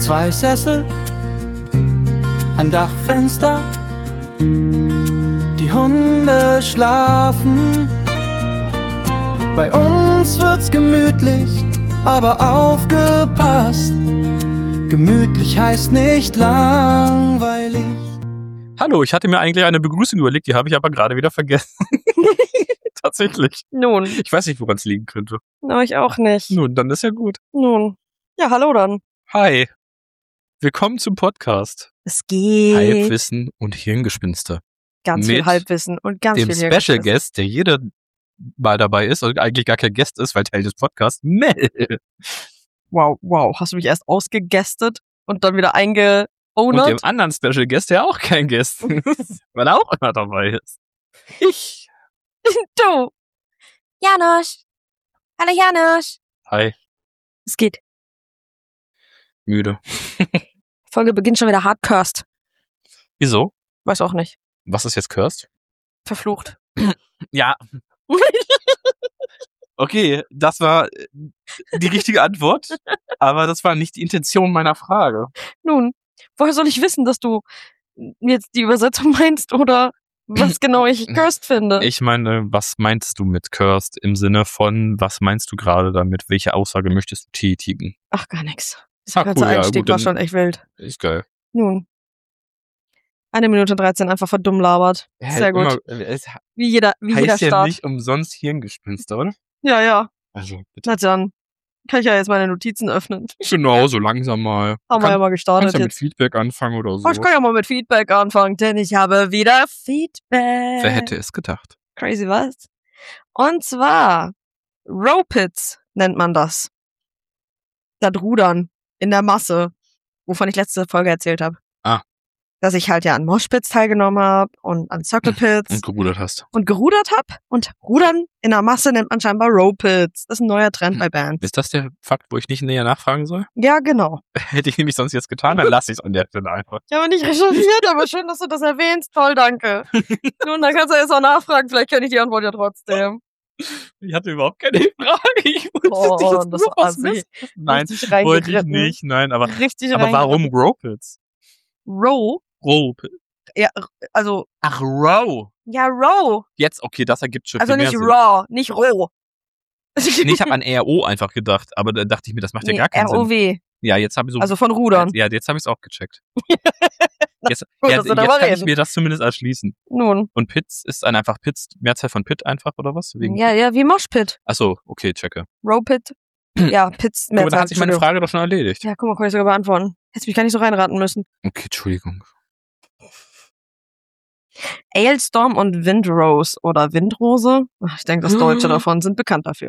2 Sessel, ein Dachfenster, die Hunde schlafen. Bei uns wird's gemütlich, aber aufgepasst. Gemütlich heißt nicht langweilig. Hallo, ich hatte mir eigentlich eine Begrüßung überlegt, die habe ich aber gerade wieder vergessen. Tatsächlich. Nun. Ich weiß nicht, woran es liegen könnte. No, ich auch nicht. Nun, dann ist ja gut. Nun. Ja, hallo dann. Hi. Willkommen zum Podcast. Es geht. Halbwissen und Hirngespinste. Ganz viel Halbwissen und ganz dem viel Special Hirngespinste. Guest, der jeder Mal dabei ist und eigentlich gar kein Guest ist, weil Teil des Podcasts. Mel. Wow. Hast du mich erst ausgegestet und dann wieder eingeownert? Und dem anderen Special Guest, der auch kein Guest ist, weil er auch immer dabei ist. Ich. Du. Janusz. Hallo Janusz. Hi. Es geht. Müde. Folge beginnt schon wieder hart cursed. Wieso? Weiß auch nicht. Was ist jetzt cursed? Verflucht. Ja. Okay, das war die richtige Antwort, aber das war nicht die Intention meiner Frage. Nun, woher soll ich wissen, dass du jetzt die Übersetzung meinst oder was genau ich cursed finde? Ich meine, was meinst du mit cursed im Sinne von, was meinst du gerade damit? Welche Aussage möchtest du tätigen? Ach, gar nichts. Dieser Ah, ganze cool, ja, Einstieg gut, war dann- schon echt wild. Ist geil. Nun. 1 Minute 13 einfach verdumm labert. Sehr gut. Es Wie jeder heißt ja Start. nicht umsonst Hirngespinste, oder? Ja. Also, bitte. Na dann. Kann ich ja jetzt meine Notizen öffnen. Genau, so langsam mal. Haben wir ja mal gestartet Kannst ja mit jetzt. Feedback anfangen oder so. Oh, ich kann ja mal mit Feedback anfangen, denn ich habe wieder Feedback. Wer hätte es gedacht? Crazy was? Und zwar Row-Pits nennt man das. Das Rudern in der Masse, wovon ich letzte Folge erzählt habe. Ah. Dass ich halt ja an Moshpits teilgenommen habe und an Circle Pits Und gerudert hast. und gerudert habe. Und Rudern in der Masse nennt man scheinbar Row-Pits. Das ist ein neuer Trend bei Bands. Ist das der Fakt, wo ich nicht näher nachfragen soll? Ja, genau. Hätte ich nämlich sonst jetzt getan, dann lasse ich es an der Stelle einfach. Ich habe nicht recherchiert, aber schön, dass du das erwähnst. Toll, danke. Nun, dann kannst du jetzt auch nachfragen. Vielleicht kenne ich die Antwort ja trotzdem. Ich hatte überhaupt keine Frage. Ich wusste Oh, nicht, dass das du was Assi. wissen. Nein, Richtig wollte ich reingeritten. nicht. Nein, aber Richtig warum Row-Pits? Row? Row-Pits. Ja, also, Ach, Row. ja, Row. Jetzt, okay, das ergibt schon Also viel mehr nicht Sinn. Raw, nicht Row. Nee, ich habe an RO einfach gedacht, aber da dachte ich mir, das macht ja gar keinen Sinn. ROW. Ja, jetzt habe ich so. Also von Rudern. Ja, jetzt habe ich es auch gecheckt. Jetzt, Gut, jetzt, dass wir jetzt darüber kann ich reden. mir das zumindest erschließen. Nun. Und Pits ist ein einfach Pits, Mehrzahl von Pit einfach, oder was? Wegen Ja, wie Moshpit. Achso, okay, checke. Rowpit. Ja, Pits. Guck mal, da Mehrzahl, hat sich meine Entschuldigung. Frage doch schon erledigt. Ja, guck mal, kann ich sogar beantworten. Hättest mich gar nicht so reinraten müssen. Okay, Entschuldigung. Ailstorm und Windrose oder Windrose. Ach, ich denke, das Deutsche davon sind bekannt dafür.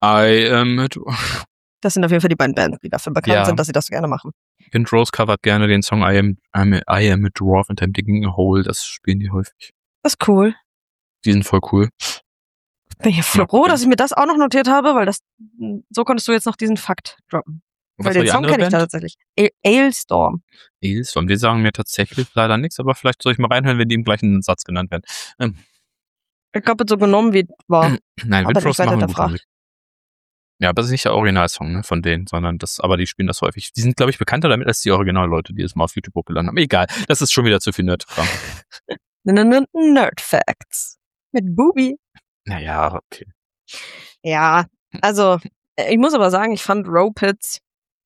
Das sind auf jeden Fall die beiden Bands, die dafür bekannt Ja. sind, dass sie das gerne machen. Windrose covert gerne den Song I am a Dwarf and I'm digging a hole. Das spielen die häufig. Das ist cool. Die sind voll cool. Bin ich froh, okay. dass ich mir das auch noch notiert habe, weil das, so konntest du jetzt noch diesen Fakt droppen. Was Weil war den die Song andere kenne ich Band? tatsächlich. Ailstorm. Ailstorm, die sagen mir tatsächlich leider nichts, aber vielleicht soll ich mal reinhören, wenn die im gleichen Satz genannt werden. Ich glaube, so genommen wie war. Nein, Aber Windrose nicht weiter machen gute hinterfragt. Musik. Ja, aber das ist nicht der Originalsong, ne, von denen, sondern aber die spielen das häufig. Die sind, glaube ich, bekannter damit als die Originalleute, die es mal auf YouTube hochgeladen haben. Egal, das ist schon wieder zu viel Nerd-Kram. Nerd Facts. Mit Booby. Naja, okay. Ja, also, ich muss aber sagen, ich fand Row-Pit,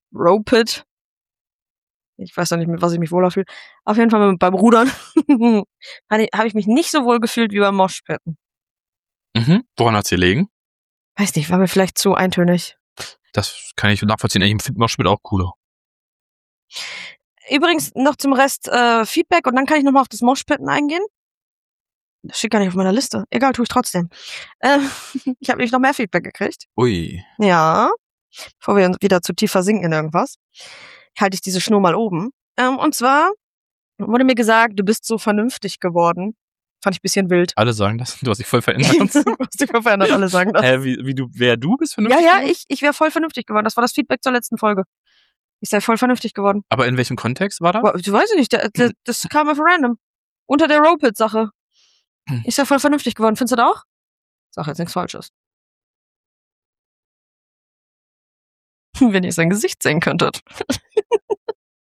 ich weiß noch nicht, mit was ich mich wohler fühle, auf jeden Fall beim Rudern habe ich mich nicht so wohl gefühlt wie beim Moshpitten. Mhm. Woran hat's gelegen? Weiß nicht, war mir vielleicht zu eintönig. Das kann ich nachvollziehen. Ich finde Moshpit auch cooler. Übrigens noch zum Rest Feedback und dann kann ich nochmal auf das Moshpitten eingehen. Das steht gar nicht auf meiner Liste. Egal, tue ich trotzdem. Ich habe nämlich noch mehr Feedback gekriegt. Ui. Ja. Bevor wir wieder zu tief versinken in irgendwas, halte ich diese Schnur mal oben. Und zwar wurde mir gesagt, du bist so vernünftig geworden. Fand ich ein bisschen wild. Alle sagen das. Du hast dich voll verändert. Du hast dich voll verändert, alle sagen das. Wer du bist Ja, vernünftig? ja, geworden? ich wäre voll vernünftig geworden. Das war das Feedback zur letzten Folge. Ich sei voll vernünftig geworden. Aber in welchem Kontext war das? Boah, du weißt nicht, das kam einfach random. Unter der Row-Pit-Sache. Ich sei voll vernünftig geworden. Findest du das auch? Sag jetzt nichts Falsches. Wenn ihr sein Gesicht sehen könntet.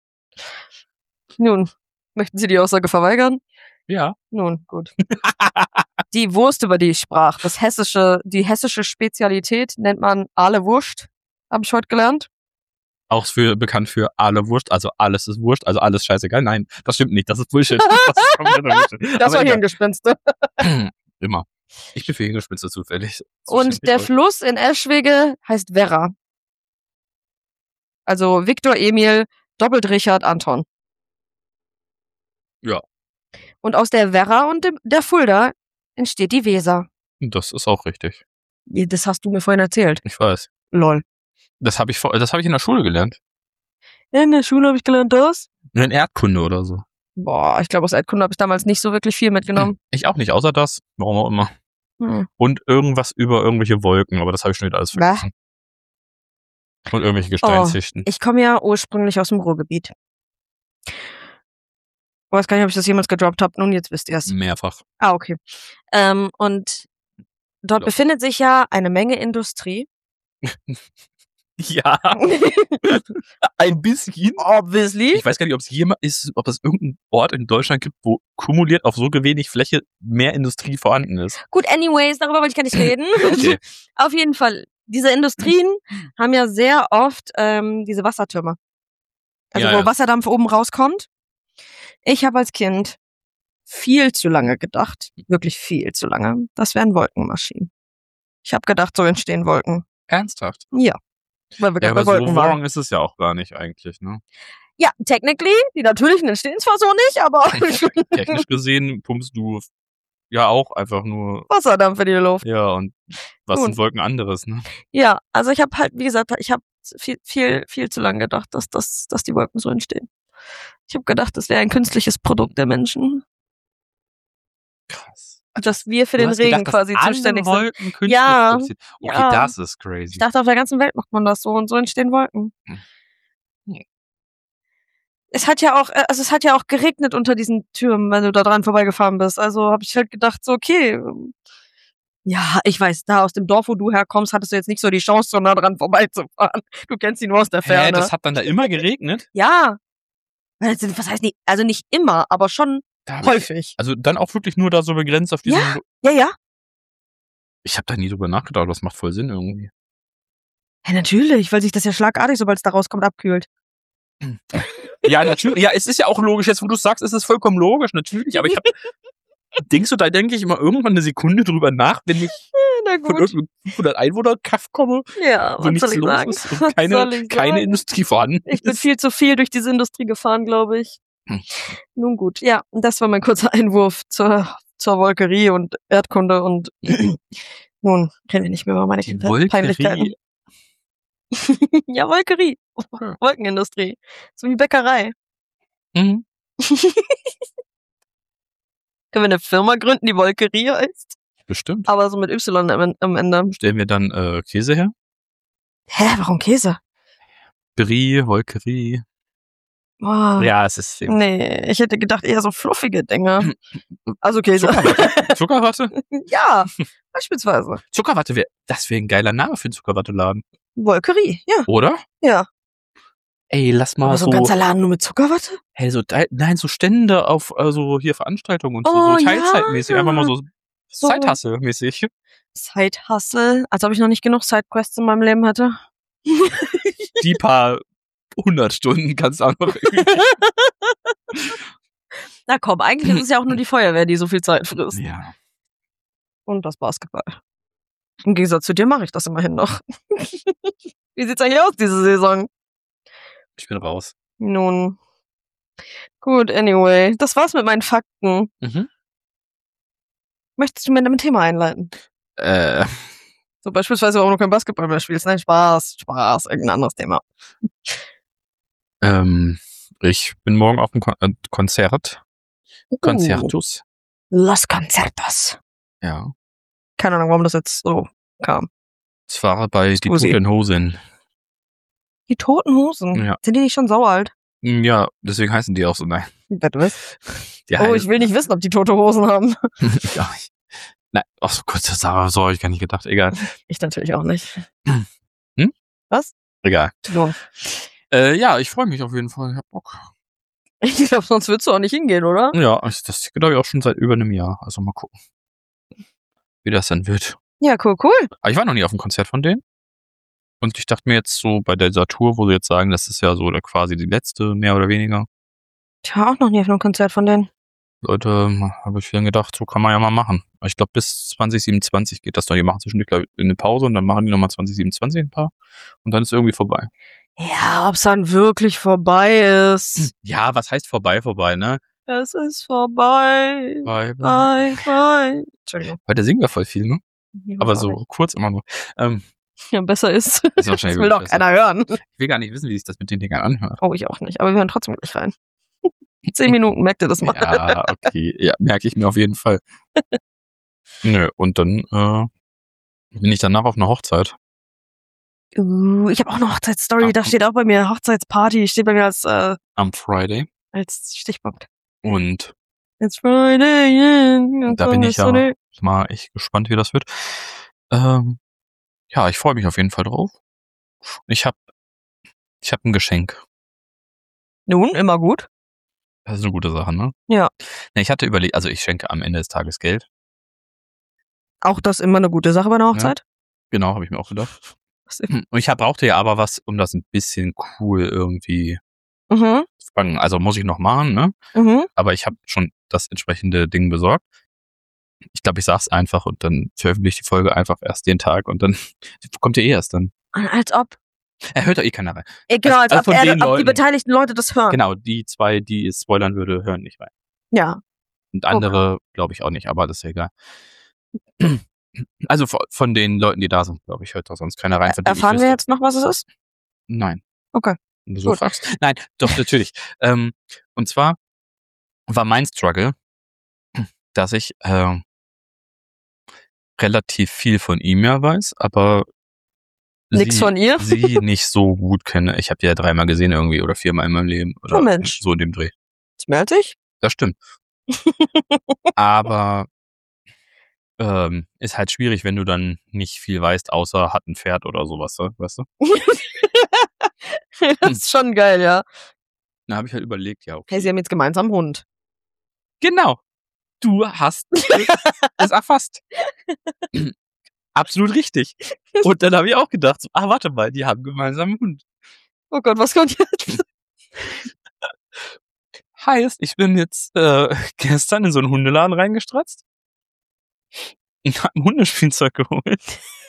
Nun, möchten Sie die Aussage verweigern? Ja. Nun, gut. Die Wurst, über die ich sprach, die hessische Spezialität nennt man Aale Wurst, habe ich heute gelernt. Auch bekannt für alle Wurst, also alles ist Wurst, also alles scheißegal. Nein, das stimmt nicht, das ist Bullshit. Das ist kompletter Bullshit. Das Aber war egal. Hirngespinste. Immer. Ich bin für Hirngespinste zufällig. Und der Fluss in Eschwege heißt Werra. Also Viktor Emil, doppelt Richard Anton. Ja. Und aus der Werra und der Fulda entsteht die Weser. Das ist auch richtig. Das hast du mir vorhin erzählt. Ich weiß. Lol. Das habe ich in der Schule gelernt. In der Schule habe ich gelernt das. In Erdkunde oder so. Boah, ich glaube, aus Erdkunde habe ich damals nicht so wirklich viel mitgenommen. Ich auch nicht, außer das. Warum auch immer. Und irgendwas über irgendwelche Wolken, aber das habe ich schon wieder alles vergessen. Und irgendwelche Gesteinsschichten. Ich komme ja ursprünglich aus dem Ruhrgebiet. Ich weiß gar nicht, ob ich das jemals gedroppt habe. Nun, jetzt wisst ihr es. Mehrfach. Ah, okay. Und dort befindet sich ja eine Menge Industrie. Ja. Ein bisschen. Obviously. Ich weiß gar nicht, ob es irgendeinen Ort in Deutschland gibt, wo kumuliert auf so wenig Fläche mehr Industrie vorhanden ist. Gut, anyways, darüber wollte ich gar nicht reden. Okay. Auf jeden Fall, diese Industrien haben ja sehr oft diese Wassertürme. Also Ja, wo Wasserdampf oben rauskommt. Ich habe als Kind viel zu lange gedacht, wirklich viel zu lange, das wären Wolkenmaschinen. Ich habe gedacht, so entstehen Wolken. Ernsthaft? Ja. Weil wir Ja, gerade aber bei so Wolken waren. wrong ist es ja auch gar nicht eigentlich, ne? Ja, technically, die natürlichen entstehen zwar so nicht, aber Technisch gesehen pumpst du ja auch einfach nur Wasserdampf in die Luft. Ja, und was Nun. sind Wolken anderes, ne? Ja, also ich habe halt, wie gesagt, ich habe viel zu lange gedacht, dass die Wolken so entstehen. Ich habe gedacht, das wäre ein künstliches Produkt der Menschen. Krass. Dass wir für Du den hast Regen gedacht, dass quasi alle zuständig sind. Wolken künstlich Ja, produziert. Okay, ja. das ist crazy. Ich dachte, auf der ganzen Welt macht man das so und so entstehen Wolken. Hm. Es hat ja auch geregnet unter diesen Türmen, wenn du da dran vorbeigefahren bist. Also habe ich halt gedacht, so okay, ja, ich weiß, da aus dem Dorf, wo du herkommst, hattest du jetzt nicht so die Chance, so nah dran vorbeizufahren. Du kennst ihn nur aus der Ferne. Das hat dann da immer geregnet? Ja. Was heißt nicht, also nicht immer, aber schon häufig. Also dann auch wirklich nur da so begrenzt auf diesem... Ja. Ich habe da nie drüber nachgedacht, das macht voll Sinn irgendwie. Ja, natürlich, weil sich das ja schlagartig, sobald es da rauskommt, abkühlt. Ja, natürlich. Ja, es ist ja auch logisch. Jetzt, wo du sagst, ist es vollkommen logisch, natürlich. Aber da denke ich immer irgendwann eine Sekunde drüber nach, wenn ich von irgendeinem 500 Einwohner-Kaff komme, ja, wo nichts los sagen? ist und keine Industrie vorhanden ist. Ich bin viel zu viel durch diese Industrie gefahren, glaube ich. Nun gut, ja, das war mein kurzer Einwurf zur Wolkerie und Erdkunde und nun reden wir nicht mehr über meine Peinlichkeiten. Ja, Wolkerie. Wolkenindustrie. So wie Bäckerei. Mhm. Können wir eine Firma gründen, die Wolkerie heißt? Bestimmt. Aber so mit Y am Ende. Stellen wir dann Käse her? Hä, warum Käse? Brie, Wolkerie. Oh. Ja, es ist... Nee, ich hätte gedacht eher so fluffige Dinge. Also Käse. Zuckerwatte? Ja, beispielsweise. Zuckerwatte wäre ein geiler Name für einen Zuckerwatteladen. Wolkerie, ja. Oder? Ja. Ey, lass mal aber so ein ganzer Laden nur mit Zuckerwatte? Hey, so Stände auf hier Veranstaltungen und so Teilzeitmäßig. Einfach mal so Side-Hustle-mäßig. Side-Hustle? Als ob ich noch nicht genug Side-Quests in meinem Leben hatte. Die paar 100 Stunden kannst du auch noch Na komm, eigentlich ist es ja auch nur die Feuerwehr, die so viel Zeit frisst. Ja. Und das Basketball. Im Gegensatz zu dir mache ich das immerhin noch. Wie sieht's eigentlich aus diese Saison? Ich bin raus. Nun. Gut, anyway. Das war's mit meinen Fakten. Mhm. Möchtest du mir mit dem Thema einleiten? So beispielsweise, warum du kein Basketball mehr spielst. Nein, Spaß. Irgendein anderes Thema. Ich bin morgen auf einem Konzert. Concertus. Los Concertos. Ja. Keine Ahnung, warum das jetzt so kam. Es war bei Die Toten Hosen. Die Toten Hosen? Ja. Sind die nicht schon saualt? Ja, deswegen heißen die auch so. Nein. Ich will nicht wissen, ob die Tote Hosen haben. Ja, nein, ach so Gott, so habe ich gar nicht gedacht. Egal. Ich natürlich auch nicht. Hm? Was? Egal. So. Ja, ich freue mich auf jeden Fall. Ich hab Bock. Ich glaube, sonst würdest du auch nicht hingehen, oder? Ja, das glaube ich auch schon seit über einem Jahr. Also mal gucken, wie das dann wird. Ja, cool. Aber ich war noch nie auf einem Konzert von denen. Und ich dachte mir jetzt so bei dieser Tour, wo sie jetzt sagen, das ist ja so quasi die letzte, mehr oder weniger. Ich war auch noch nie auf einem Konzert von denen. Leute, habe ich mir gedacht, so kann man ja mal machen. Ich glaube, bis 2027 geht das noch. Die machen zwischendurch, glaube ich, eine Pause und dann machen die nochmal 2027 ein paar. Und dann ist irgendwie vorbei. Ja, ob's dann wirklich vorbei ist. Ja, was heißt vorbei, ne? Es ist vorbei. Bye. Entschuldigung. Heute singen wir voll viel, ne? Aber so nicht. kurz immer nur. Ja, besser ist. Ist wahrscheinlich Das will doch besser. keiner hören. Ich will gar nicht wissen, wie sich das mit den Dingern anhört. Oh, ich auch nicht. Aber wir hören trotzdem gleich rein. 10 Minuten, merkt ihr das mal? Ja, okay. Ja, merke ich mir auf jeden Fall. Nö, und dann bin ich danach auf einer Hochzeit. Ich habe auch eine Hochzeitsstory. Da steht auch bei mir Hochzeitsparty. Steht bei mir als Am Friday. Stichpunkt. Und It's Friday. da bin ich ja mal echt gespannt, wie das wird. Ja, ich freue mich auf jeden Fall drauf. Ich hab ein Geschenk. Nun, immer gut. Das ist eine gute Sache, ne? Ja. Ne, ich hatte überlegt, also ich schenke am Ende des Tages Geld. Auch das immer eine gute Sache bei einer Hochzeit? Ja, genau, habe ich mir auch gedacht. Und ich brauchte ja aber was, um das ein bisschen cool irgendwie zu fangen. Also muss ich noch machen, ne? Aber ich habe schon das entsprechende Ding besorgt. Ich glaube, ich sag's einfach und dann veröffentliche ich die Folge einfach erst den Tag und dann kommt ihr erst dann. Als ob. Er hört doch eh keiner rein. Genau, als ob die beteiligten Leute das hören. Genau, die zwei, die es spoilern würde, hören nicht rein. Ja. Und andere glaube ich auch nicht, aber das ist ja egal. Also von den Leuten, die da sind, glaube ich, hört da sonst keiner rein. Erfahren wir jetzt noch, was es ist? Nein. Okay. Wenn du so fragst. Nein, doch, natürlich. Und zwar war mein Struggle, dass ich relativ viel von ihm ja weiß, aber nix von ihr? sie nicht so gut kenne. Ich habe die ja 3-mal gesehen irgendwie oder 4-mal in meinem Leben. Oder oh Mensch. So in dem Dreh. Das merkt ich? Das stimmt. Aber ist halt schwierig, wenn du dann nicht viel weißt, außer hat ein Pferd oder sowas, weißt du? Das ist schon geil, ja. Dann habe ich halt überlegt, ja, okay. Hey, sie haben jetzt gemeinsam einen Hund. Genau. Du hast es erfasst. Absolut richtig. Und dann habe ich auch gedacht, so, warte mal, die haben gemeinsam einen Hund. Oh Gott, was kommt jetzt? Heißt, ich bin jetzt gestern in so einen Hundeladen reingestratzt und hab ein Hundespielzeug geholt.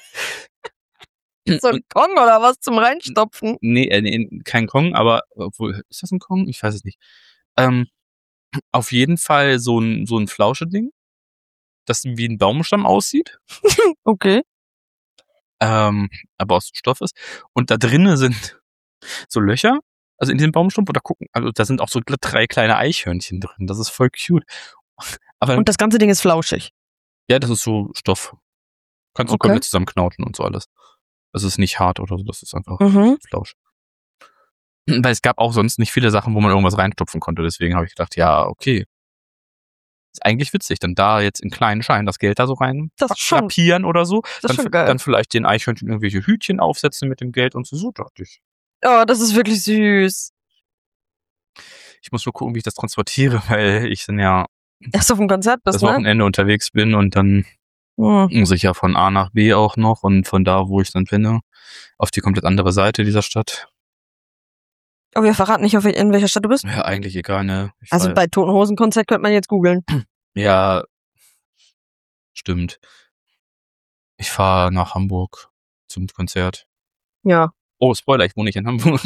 So ein Kong oder was zum Reinstopfen? Nee, kein Kong, aber obwohl, ist das ein Kong? Ich weiß es nicht. Auf jeden Fall so ein Flauscheding, das wie ein Baumstamm aussieht. Okay. Aber aus Stoff ist. Und da drinnen sind so Löcher, also in diesem Baumstumpf, und da sind auch so 3 kleine Eichhörnchen drin. Das ist voll cute. Aber und das ganze Ding ist flauschig. Ja, das ist so Stoff. Kannst du komplett zusammenknautschen und so alles. Das ist nicht hart oder so, das ist einfach Flausch. Weil es gab auch sonst nicht viele Sachen, wo man irgendwas reinstopfen konnte. Deswegen habe ich gedacht, ja, okay. Ist eigentlich witzig, dann da jetzt in kleinen Scheinen das Geld da so rein drapieren oder so. Das ist schon geil. Dann vielleicht den Eichhörnchen irgendwelche Hütchen aufsetzen mit dem Geld und so dachte ich. Oh, das ist wirklich süß. Ich muss nur gucken, wie ich das transportiere, weil ich dann ja erst auf dem Konzert bist, das Wochenende unterwegs bin und dann muss ich ja von A nach B auch noch und von da, wo ich dann bin, auf die komplett andere Seite dieser Stadt. Aber wir verraten nicht, in welcher Stadt du bist? Ja, eigentlich egal, ne? Also bei Toten Hosen Konzert könnte man jetzt googeln. Ja, stimmt. Ich fahre nach Hamburg zum Konzert. Ja. Oh, Spoiler, ich wohne nicht in Hamburg.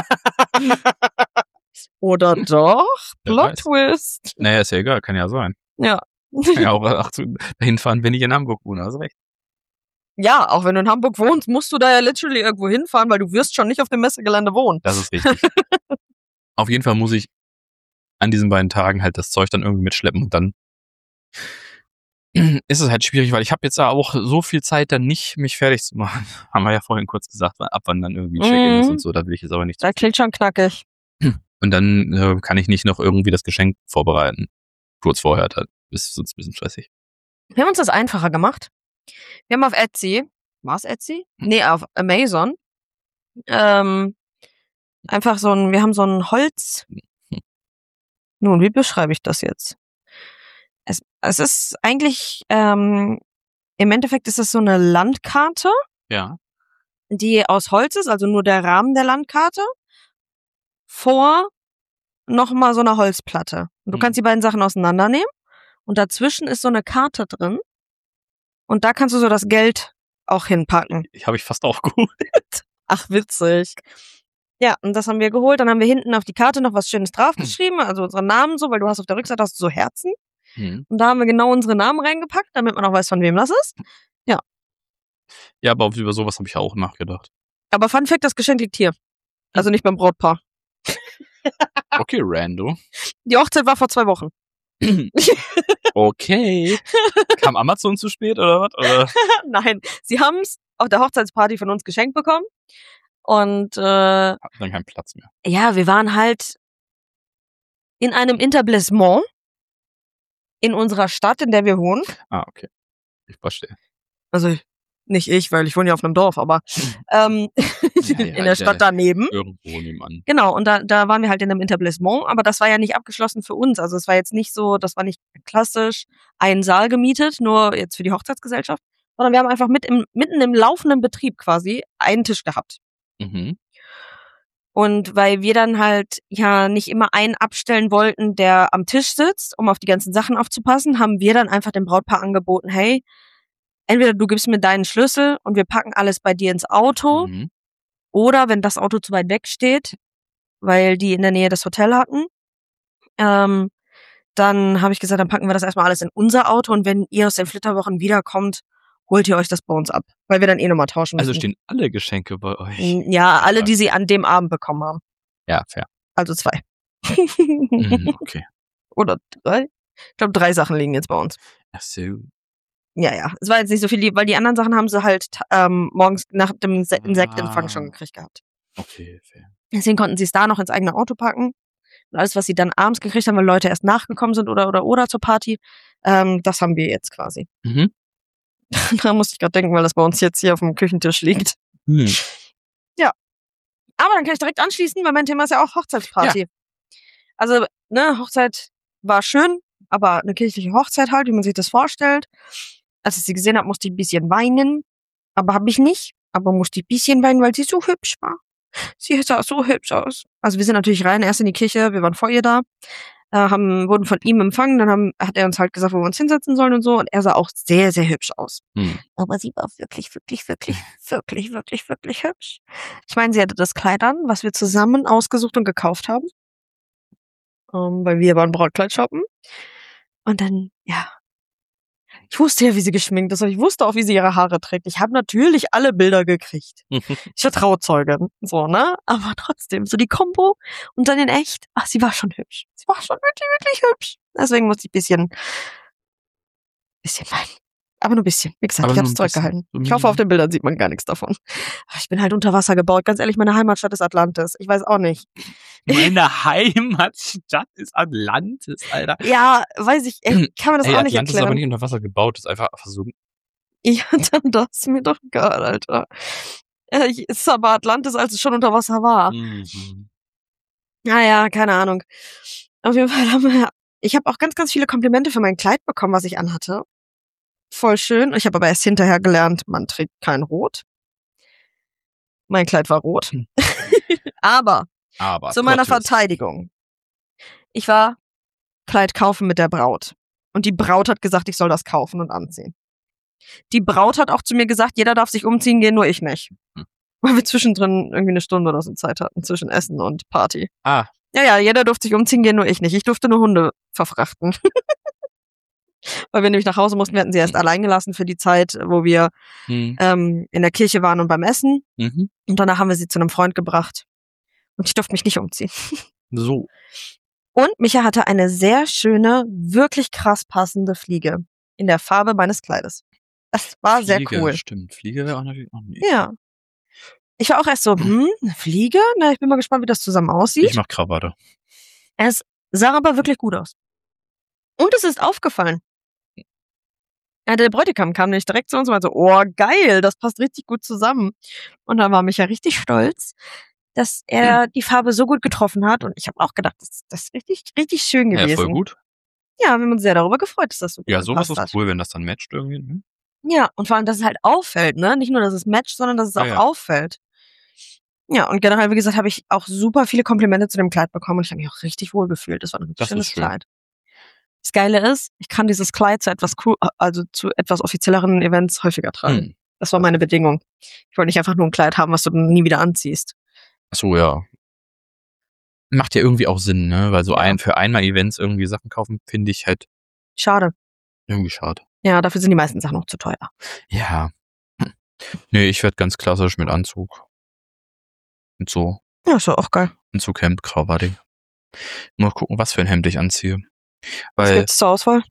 Oder doch? Plot-Twist. Naja, ist ja egal, kann ja sein. Ja. Kann ja auch dahin fahren, wenn ich in Hamburg wohne, hast recht. Ja, auch wenn du in Hamburg wohnst, musst du da ja literally irgendwo hinfahren, weil du wirst schon nicht auf dem Messegelände wohnen. Das ist richtig. Auf jeden Fall muss ich an diesen beiden Tagen halt das Zeug dann irgendwie mitschleppen und dann ist es halt schwierig, weil ich habe jetzt ja auch so viel Zeit, dann nicht mich fertig zu machen. Haben wir ja vorhin kurz gesagt, ab wann dann irgendwie Check-in ist und so, da will ich jetzt aber nicht. Da klingt schon knackig. Und dann kann ich nicht noch irgendwie das Geschenk vorbereiten. Kurz vorher, das ist sonst ein bisschen stressig. Wir haben uns das einfacher gemacht. Wir haben auf Etsy, war es Etsy? Nee, auf Amazon, einfach wir haben so ein Holz, Nun, wie beschreibe ich das jetzt? Es ist eigentlich, im Endeffekt ist es so eine Landkarte, Ja. die aus Holz ist, also nur der Rahmen der Landkarte, vor nochmal so einer Holzplatte. Und du kannst die beiden Sachen auseinandernehmen und dazwischen ist so eine Karte drin und da kannst du so das Geld auch hinpacken. Habe ich fast auch geholt. Ach, witzig. Ja, und das haben wir geholt. Dann haben wir hinten auf die Karte noch was Schönes draufgeschrieben, also unseren Namen so, weil du hast auf der Rückseite hast du so Herzen. Und da haben wir genau unsere Namen reingepackt, damit man auch weiß, von wem das ist. Ja. Ja, aber über sowas habe ich auch nachgedacht. Aber Fun Fact, das Geschenk liegt hier. Also nicht beim Brautpaar. Okay, Rando. Die Hochzeit war vor 2 Wochen. Okay. Kam Amazon zu spät oder was? Oder? Nein, sie haben es auf der Hochzeitsparty von uns geschenkt bekommen. Und Hatten dann keinen Platz mehr. ja, wir waren halt in einem Etablissement in unserer Stadt, in der wir wohnen. Ah, okay. Ich verstehe. Also nicht ich, weil ich wohne ja auf einem Dorf, aber in der Stadt daneben. Irgendwo nebenan. Genau, und da waren wir halt in einem Etablissement, aber das war ja nicht abgeschlossen für uns. Also es war jetzt nicht so, das war nicht klassisch einen Saal gemietet, nur jetzt für die Hochzeitsgesellschaft, sondern wir haben einfach mitten im laufenden Betrieb quasi einen Tisch gehabt. Mhm. Und weil wir dann halt ja nicht immer einen abstellen wollten, der am Tisch sitzt, um auf die ganzen Sachen aufzupassen, haben wir dann einfach dem Brautpaar angeboten, hey, entweder du gibst mir deinen Schlüssel und wir packen alles bei dir ins Auto, oder wenn das Auto zu weit weg steht, weil die in der Nähe das Hotel hatten, dann habe ich gesagt, dann packen wir das erstmal alles in unser Auto und wenn ihr aus den Flitterwochen wiederkommt, holt ihr euch das bei uns ab, weil wir dann nochmal tauschen müssen. Also stehen alle Geschenke bei euch? Ja, alle, die sie an dem Abend bekommen haben. Ja, fair. Also 2. Okay. Oder 3? Ich glaube, 3 Sachen liegen jetzt bei uns. Ach so. Ja. Es war jetzt nicht so viel, weil die anderen Sachen haben sie halt morgens nach dem Insektempfang schon gekriegt gehabt. Okay, fair. Deswegen konnten sie es da noch ins eigene Auto packen. Und alles, was sie dann abends gekriegt haben, weil Leute erst nachgekommen sind oder zur Party, das haben wir jetzt quasi. Da musste ich gerade denken, weil das bei uns jetzt hier auf dem Küchentisch liegt. Ja. Aber dann kann ich direkt anschließen, weil mein Thema ist ja auch Hochzeitsparty. Ja. Also, Hochzeit war schön, aber eine kirchliche Hochzeit halt, wie man sich das vorstellt. Als ich sie gesehen habe, musste ich ein bisschen weinen. Aber habe ich nicht. Aber musste ich ein bisschen weinen, weil sie so hübsch war. Sie sah so hübsch aus. Also wir sind natürlich rein, erst in die Kirche, wir waren vor ihr da. Wurden von ihm empfangen, dann hat er uns halt gesagt, wo wir uns hinsetzen sollen und so. Und er sah auch sehr, sehr hübsch aus. Aber sie war wirklich, wirklich, wirklich, wirklich, wirklich, wirklich hübsch. Ich meine, sie hatte das Kleid an, was wir zusammen ausgesucht und gekauft haben. Weil wir waren Brautkleid shoppen. Und dann, ja. Ich wusste ja, wie sie geschminkt ist. Und ich wusste auch, wie sie ihre Haare trägt. Ich habe natürlich alle Bilder gekriegt. Ich war Trauzeugin. So, ne? Aber trotzdem, so die Kombo und dann in echt. Ach, sie war schon hübsch. Sie war schon wirklich, wirklich hübsch. Deswegen musste ich ein bisschen weinen. Aber nur ein bisschen. Wie gesagt, ich habe es zurückgehalten. Ich hoffe, auf den Bildern sieht man gar nichts davon. Ich bin halt unter Wasser gebaut. Ganz ehrlich, meine Heimatstadt ist Atlantis. Ich weiß auch nicht. Meine Heimatstadt ist Atlantis, Alter. Ja, weiß ich. Kann man das auch nicht Atlantis erklären. ist aber nicht unter Wasser gebaut. Das ist einfach versunken. Ja, dann das ist mir doch egal, Alter. Ist aber Atlantis, als es schon unter Wasser war. Naja, keine Ahnung. Auf jeden Fall ich habe auch ganz, ganz viele Komplimente für mein Kleid bekommen, was ich anhatte. Voll schön. Ich habe aber erst hinterher gelernt, man trägt kein Rot. Mein Kleid war rot. Aber zu meiner Verteidigung. Ich war Kleid kaufen mit der Braut. Und die Braut hat gesagt, ich soll das kaufen und anziehen. Die Braut hat auch zu mir gesagt, jeder darf sich umziehen gehen, nur ich nicht. Weil wir zwischendrin irgendwie eine Stunde oder so Zeit hatten, zwischen Essen und Party. Ja, jeder durfte sich umziehen gehen, nur ich nicht. Ich durfte nur Hunde verfrachten. Weil wir nämlich nach Hause mussten, wir hatten sie erst allein gelassen für die Zeit, wo wir in der Kirche waren und beim Essen. Und danach haben wir sie zu einem Freund gebracht. Und ich durfte mich nicht umziehen. So. Und Micha hatte eine sehr schöne, wirklich krass passende Fliege in der Farbe meines Kleides. Das war sehr cool. Stimmt, Fliege wäre auch natürlich auch nicht. Ja. Ich war auch erst so, eine Fliege? Na, ich bin mal gespannt, wie das zusammen aussieht. Ich mach Krawatte. Es sah aber wirklich gut aus. Und es ist aufgefallen. Ja, der Bräutigam kam nämlich direkt zu uns und meinte so, oh geil, das passt richtig gut zusammen. Und dann war Micha richtig stolz, dass er die Farbe so gut getroffen hat. Und ich habe auch gedacht, das ist richtig, richtig schön gewesen. Ja, voll gut. Ja, wir haben uns sehr darüber gefreut, dass das so gut Ja, sowas gepasst ist cool, wenn das dann matcht irgendwie. Ne? Ja, und vor allem, dass es halt auffällt, ne? Nicht nur, dass es matcht, sondern dass es auch auffällt. Ja, und generell, wie gesagt, habe ich auch super viele Komplimente zu dem Kleid bekommen und ich habe mich auch richtig wohl gefühlt. Das war ein richtig schönes Kleid. Das Geile ist, ich kann dieses Kleid zu etwas offizielleren Events häufiger tragen. Das war meine Bedingung. Ich wollte nicht einfach nur ein Kleid haben, was du nie wieder anziehst. Ach so, ja. Macht ja irgendwie auch Sinn, ne? Weil so für einmal Events irgendwie Sachen kaufen, finde ich halt schade. Irgendwie schade. Ja, dafür sind die meisten Sachen noch zu teuer. Ja. Nee, ich werde ganz klassisch mit Anzug. Und so. Ja, ist ja auch geil. Anzug, Hemd, Krawatte. Mal gucken, was für ein Hemd ich anziehe. Was gibt's zur Auswahl?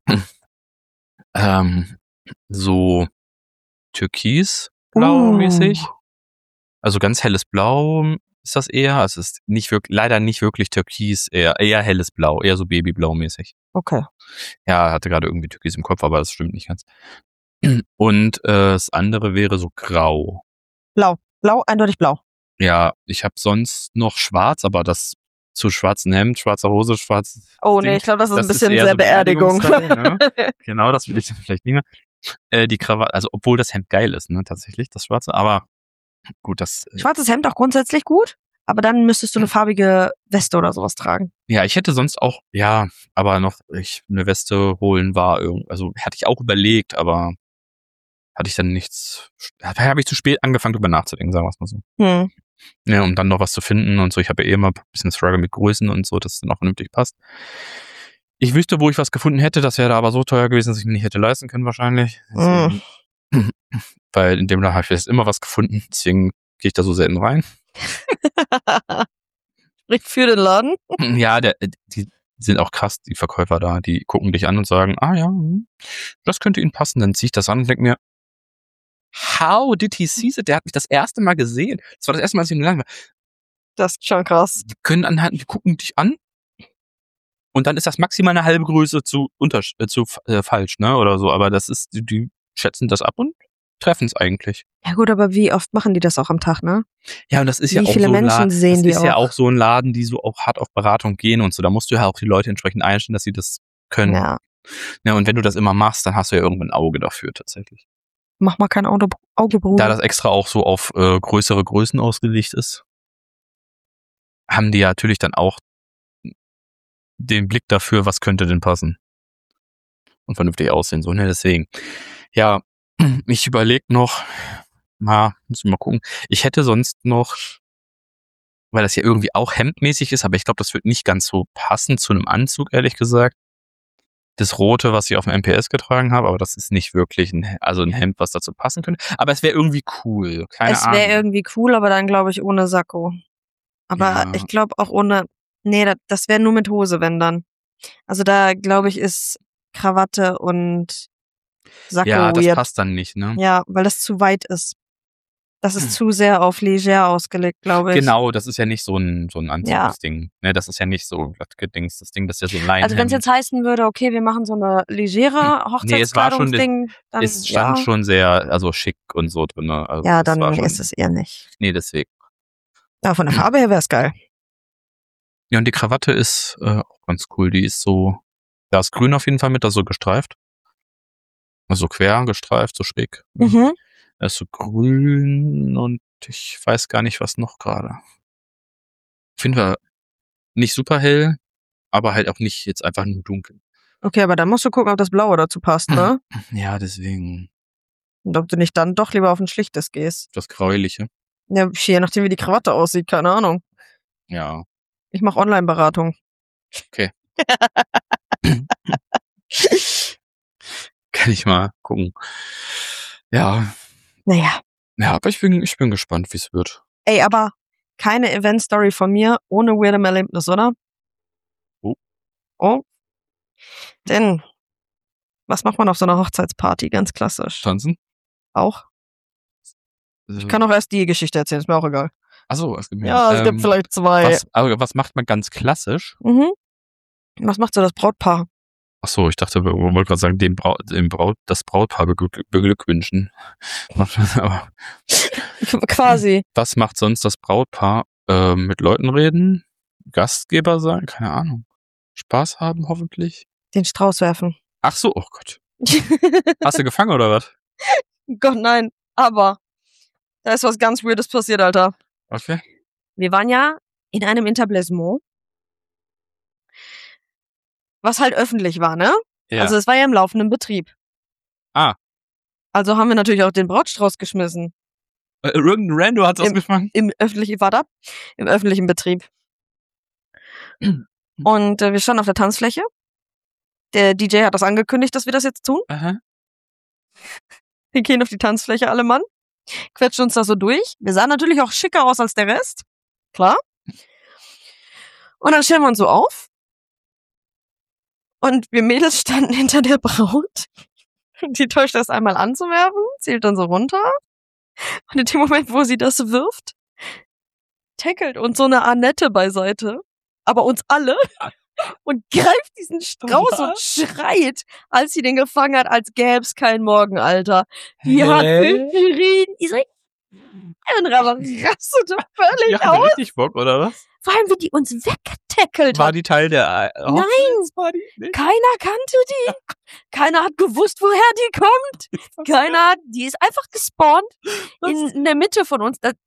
So türkis-blau-mäßig. Also ganz helles Blau ist das eher. Also es ist leider nicht wirklich türkis, eher helles Blau, eher so Babyblau-mäßig. Okay. Ja, hatte gerade irgendwie türkis im Kopf, aber das stimmt nicht ganz. Und das andere wäre so grau. Blau, eindeutig blau. Ja, ich habe sonst noch schwarz, aber das zu schwarzen Hemd, schwarzer Hose, schwarz. Oh nee, ich glaube, das ist ein bisschen sehr so Beerdigung. Ne? Genau, das will ich vielleicht nicht mehr. Die Krawatte, also obwohl das Hemd geil ist, ne, tatsächlich, das schwarze, aber gut, das. Schwarzes Hemd auch grundsätzlich gut, aber dann müsstest du eine farbige Weste oder sowas tragen. Ja, ich hätte sonst auch, aber noch eine Weste holen also hatte ich auch überlegt, aber hatte ich dann nichts, habe ich zu spät angefangen drüber nachzudenken, sagen wir es mal so. Ja, um dann noch was zu finden und so. Ich habe ja immer ein bisschen Struggle mit Größen und so, dass es dann auch vernünftig passt. Ich wüsste, wo ich was gefunden hätte, das wäre aber so teuer gewesen, dass ich mir nicht hätte leisten können wahrscheinlich. Weil in dem Laden habe ich jetzt immer was gefunden, deswegen gehe ich da so selten rein. Spricht für den Laden. Ja, die sind auch krass, die Verkäufer da, die gucken dich an und sagen, das könnte ihnen passen. Dann ziehe ich das an und denke mir, how did he see it? Der hat mich das erste Mal gesehen. Das war das erste Mal, als ich in den Laden war. Das ist schon krass. Die gucken dich an und dann ist das maximal eine halbe Größe zu falsch, ne, oder so. Aber das ist, die schätzen das ab und treffen es eigentlich. Ja gut, aber wie oft machen die das auch am Tag, ne? Ja, und das ist ja auch so ein Laden. Das ist ja auch so ein Laden, die so auch hart auf Beratung gehen und so. Da musst du ja auch die Leute entsprechend einstellen, dass sie das können. Ja, und wenn du das immer machst, dann hast du ja irgendwann ein Auge dafür tatsächlich. Mach mal kein Auge, Bruder. Da das extra auch so auf größere Größen ausgelegt ist, haben die ja natürlich dann auch den Blick dafür, was könnte denn passen. Und vernünftig aussehen, so, ne, deswegen. Ja, ich überlege noch, müssen wir mal gucken. Ich hätte sonst noch, weil das ja irgendwie auch hemdmäßig ist, aber ich glaube, das wird nicht ganz so passen zu einem Anzug, ehrlich gesagt. Das Rote, was ich auf dem MPS getragen habe, aber das ist nicht wirklich ein Hemd, was dazu passen könnte. Aber es wäre irgendwie cool. Keine Ahnung. Es wäre irgendwie cool, aber dann glaube ich ohne Sakko. Aber ich glaube auch ohne, das wäre nur mit Hose, wenn dann. Also da glaube ich ist Krawatte und Sakko ja, das passt dann nicht, ne? Ja, weil das zu weit ist. Das ist zu sehr auf leger ausgelegt, glaube ich. Genau, das ist ja nicht so ein Anzugsding. Ne, das ist ja nicht so glattgedingst. Das Ding, das ist ja so ein Leinenhemd. Also wenn es jetzt heißen würde, okay, wir machen so eine legere Hochzeitskleidungsding, dann es stand schon sehr, also schick und so drin. Also ja, dann ist es eher nicht. Nee, deswegen. Ja, von der Farbe her wäre es geil. Ja, und die Krawatte ist auch ganz cool. Die ist so, da ist grün auf jeden Fall mit, da so gestreift. Also quer gestreift, so schräg. Mhm. Er ist so grün und ich weiß gar nicht, was noch gerade. Finden wir nicht super hell, aber halt auch nicht jetzt einfach nur dunkel. Okay, aber dann musst du gucken, ob das Blaue dazu passt, ne? Ja, deswegen. Und ob du nicht dann doch lieber auf ein schlichtes gehst. Das Gräuliche. Ja, je nachdem, wie die Krawatte aussieht, keine Ahnung. Ja. Ich mache Online-Beratung. Okay. Kann ich mal gucken. Ja. Naja. Ja, aber ich bin gespannt, wie es wird. Ey, aber keine Event-Story von mir ohne weirdem Erlebnis, oder? Oh. Denn, was macht man auf so einer Hochzeitsparty? Ganz klassisch. Tanzen? Auch? Ich kann auch erst die Geschichte erzählen, ist mir auch egal. Achso, es gibt es gibt vielleicht zwei. Was macht man ganz klassisch? Mhm. Was macht so das Brautpaar? Achso, ich dachte, wir wollten gerade sagen, das Brautpaar beglückwünschen. Quasi. Was macht sonst das Brautpaar? Mit Leuten reden, Gastgeber sein, keine Ahnung. Spaß haben, hoffentlich. Den Strauß werfen. Ach so, oh Gott. Hast du gefangen oder was? Gott, nein. Aber da ist was ganz Weirdes passiert, Alter. Okay. Wir waren ja in einem Etablissement, was halt öffentlich war, ne? Ja. Also es war ja im laufenden Betrieb. Ah. Also haben wir natürlich auch den Brautstrauß geschmissen. Irgendein Rando hat's ausgefangen? Im öffentlichen Betrieb. Und wir standen auf der Tanzfläche. Der DJ hat das angekündigt, dass wir das jetzt tun. Aha. Wir gehen auf die Tanzfläche, alle Mann. Quetschen uns da so durch. Wir sahen natürlich auch schicker aus als der Rest. Klar. Und dann stellen wir uns so auf. Und wir Mädels standen hinter der Braut. Die täuscht das einmal anzuwerfen, zählt dann so runter. Und in dem Moment, wo sie das wirft, tackelt uns so eine Annette beiseite. Aber uns alle. Und greift diesen Strauß und schreit, als sie den gefangen hat, als gäb's kein Morgen, Alter. Die hat geschrien. Ich sag, rastete völlig aus. Richtig Bock, oder was? Vor allem, wie die uns weggetackelt hat. War die Teil der Nein, nee? Keiner kannte die. Keiner hat gewusst, woher die kommt. Die ist einfach gespawnt in der Mitte von uns. Das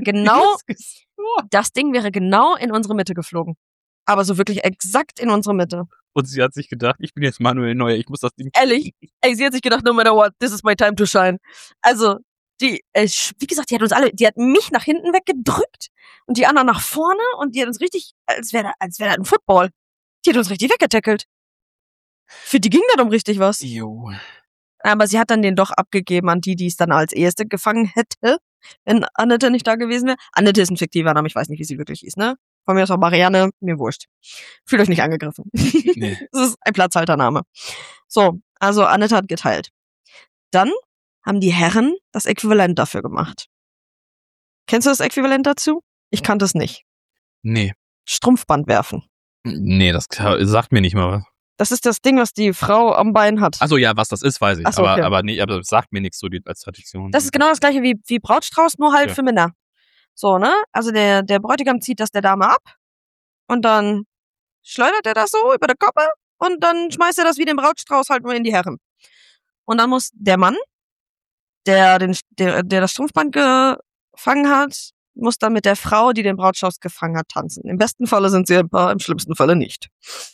Ding wäre genau in unsere Mitte geflogen. Aber so wirklich exakt in unsere Mitte. Und sie hat sich gedacht, ich bin jetzt Manuel Neuer, ich muss das Ding... Ehrlich, sie hat sich gedacht, no matter what, this is my time to shine. Also, wie gesagt, die hat mich nach hinten weggedrückt und die anderen nach vorne und die hat uns richtig, als wäre da ein Football. Die hat uns richtig weggetackelt. Für die ging da um richtig was. Jo. Aber sie hat dann den doch abgegeben an die es dann als erste gefangen hätte, wenn Annette nicht da gewesen wäre. Annette ist ein fiktiver Name, ich weiß nicht, wie sie wirklich ist, ne? Von mir aus auch Marianne, mir wurscht. Fühlt euch nicht angegriffen. Nee. Das ist ein Platzhaltername. So, also Annette hat geteilt. Dann haben die Herren das Äquivalent dafür gemacht. Kennst du das Äquivalent dazu? Ich kannte es nicht. Nee. Strumpfband werfen. Nee, das sagt mir nicht mal was. Das ist das Ding, was die Frau am Bein hat. Also ja, was das ist, weiß ich. Ach so, okay. aber das sagt mir nichts so als Tradition. Das ist genau das gleiche wie Brautstrauß, nur halt für Männer. So, ne? Also der Bräutigam zieht das der Dame ab und dann schleudert er das so über der Koppe und dann schmeißt er das wie den Brautstrauß halt nur in die Herren. Und dann muss der Mann, der das Strumpfband gefangen hat, muss dann mit der Frau, die den Brautstrauß gefangen hat, tanzen. Im besten Falle sind sie ein Paar, im schlimmsten Falle nicht.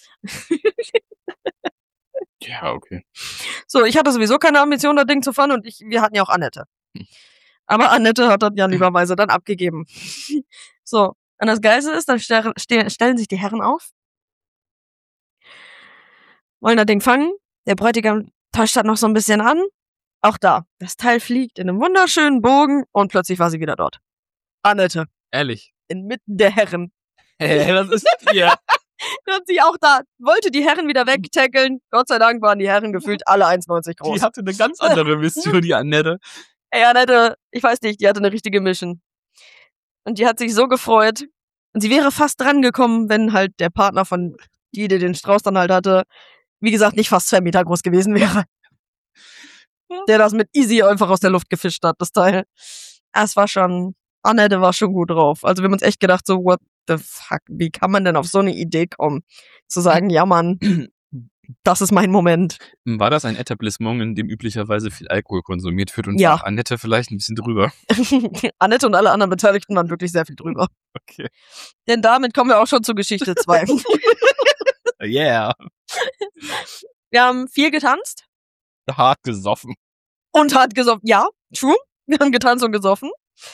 Ja, okay. So, ich hatte sowieso keine Ambition, das Ding zu fahren und wir hatten ja auch Annette. Aber Annette hat das ja lieberweise dann abgegeben. So, und das Geilste ist, dann stellen sich die Herren auf, wollen das Ding fangen, der Bräutigam täuscht das noch so ein bisschen an. Auch da, das Teil fliegt in einem wunderschönen Bogen und plötzlich war sie wieder dort. Annette. Ehrlich? Inmitten der Herren. Hey, was ist das hier? Dann sie auch da, wollte die Herren wieder wegtackeln. Gott sei Dank waren die Herren gefühlt alle 1,90 groß. Die hatte eine ganz andere Mission, die Annette. Ey, Annette, ich weiß nicht, die hatte eine richtige Mission. Und die hat sich so gefreut. Und sie wäre fast dran gekommen, wenn halt der Partner von die den Strauß dann halt hatte, wie gesagt, nicht fast 2 Meter groß gewesen wäre. Der das mit easy einfach aus der Luft gefischt hat, das Teil. Annette war schon gut drauf. Also wir haben uns echt gedacht, so, what the fuck, wie kann man denn auf so eine Idee kommen? Zu sagen, ja Mann, das ist mein Moment. War das ein Etablissement, in dem üblicherweise viel Alkohol konsumiert wird und ja. war Annette vielleicht ein bisschen drüber? Annette und alle anderen Beteiligten waren wirklich sehr viel drüber. Okay. Denn damit kommen wir auch schon zu Geschichte 2. Yeah. Wir haben viel getanzt. Hart gesoffen. Und hart gesoffen. Ja, true. Wir haben getanzt und gesoffen.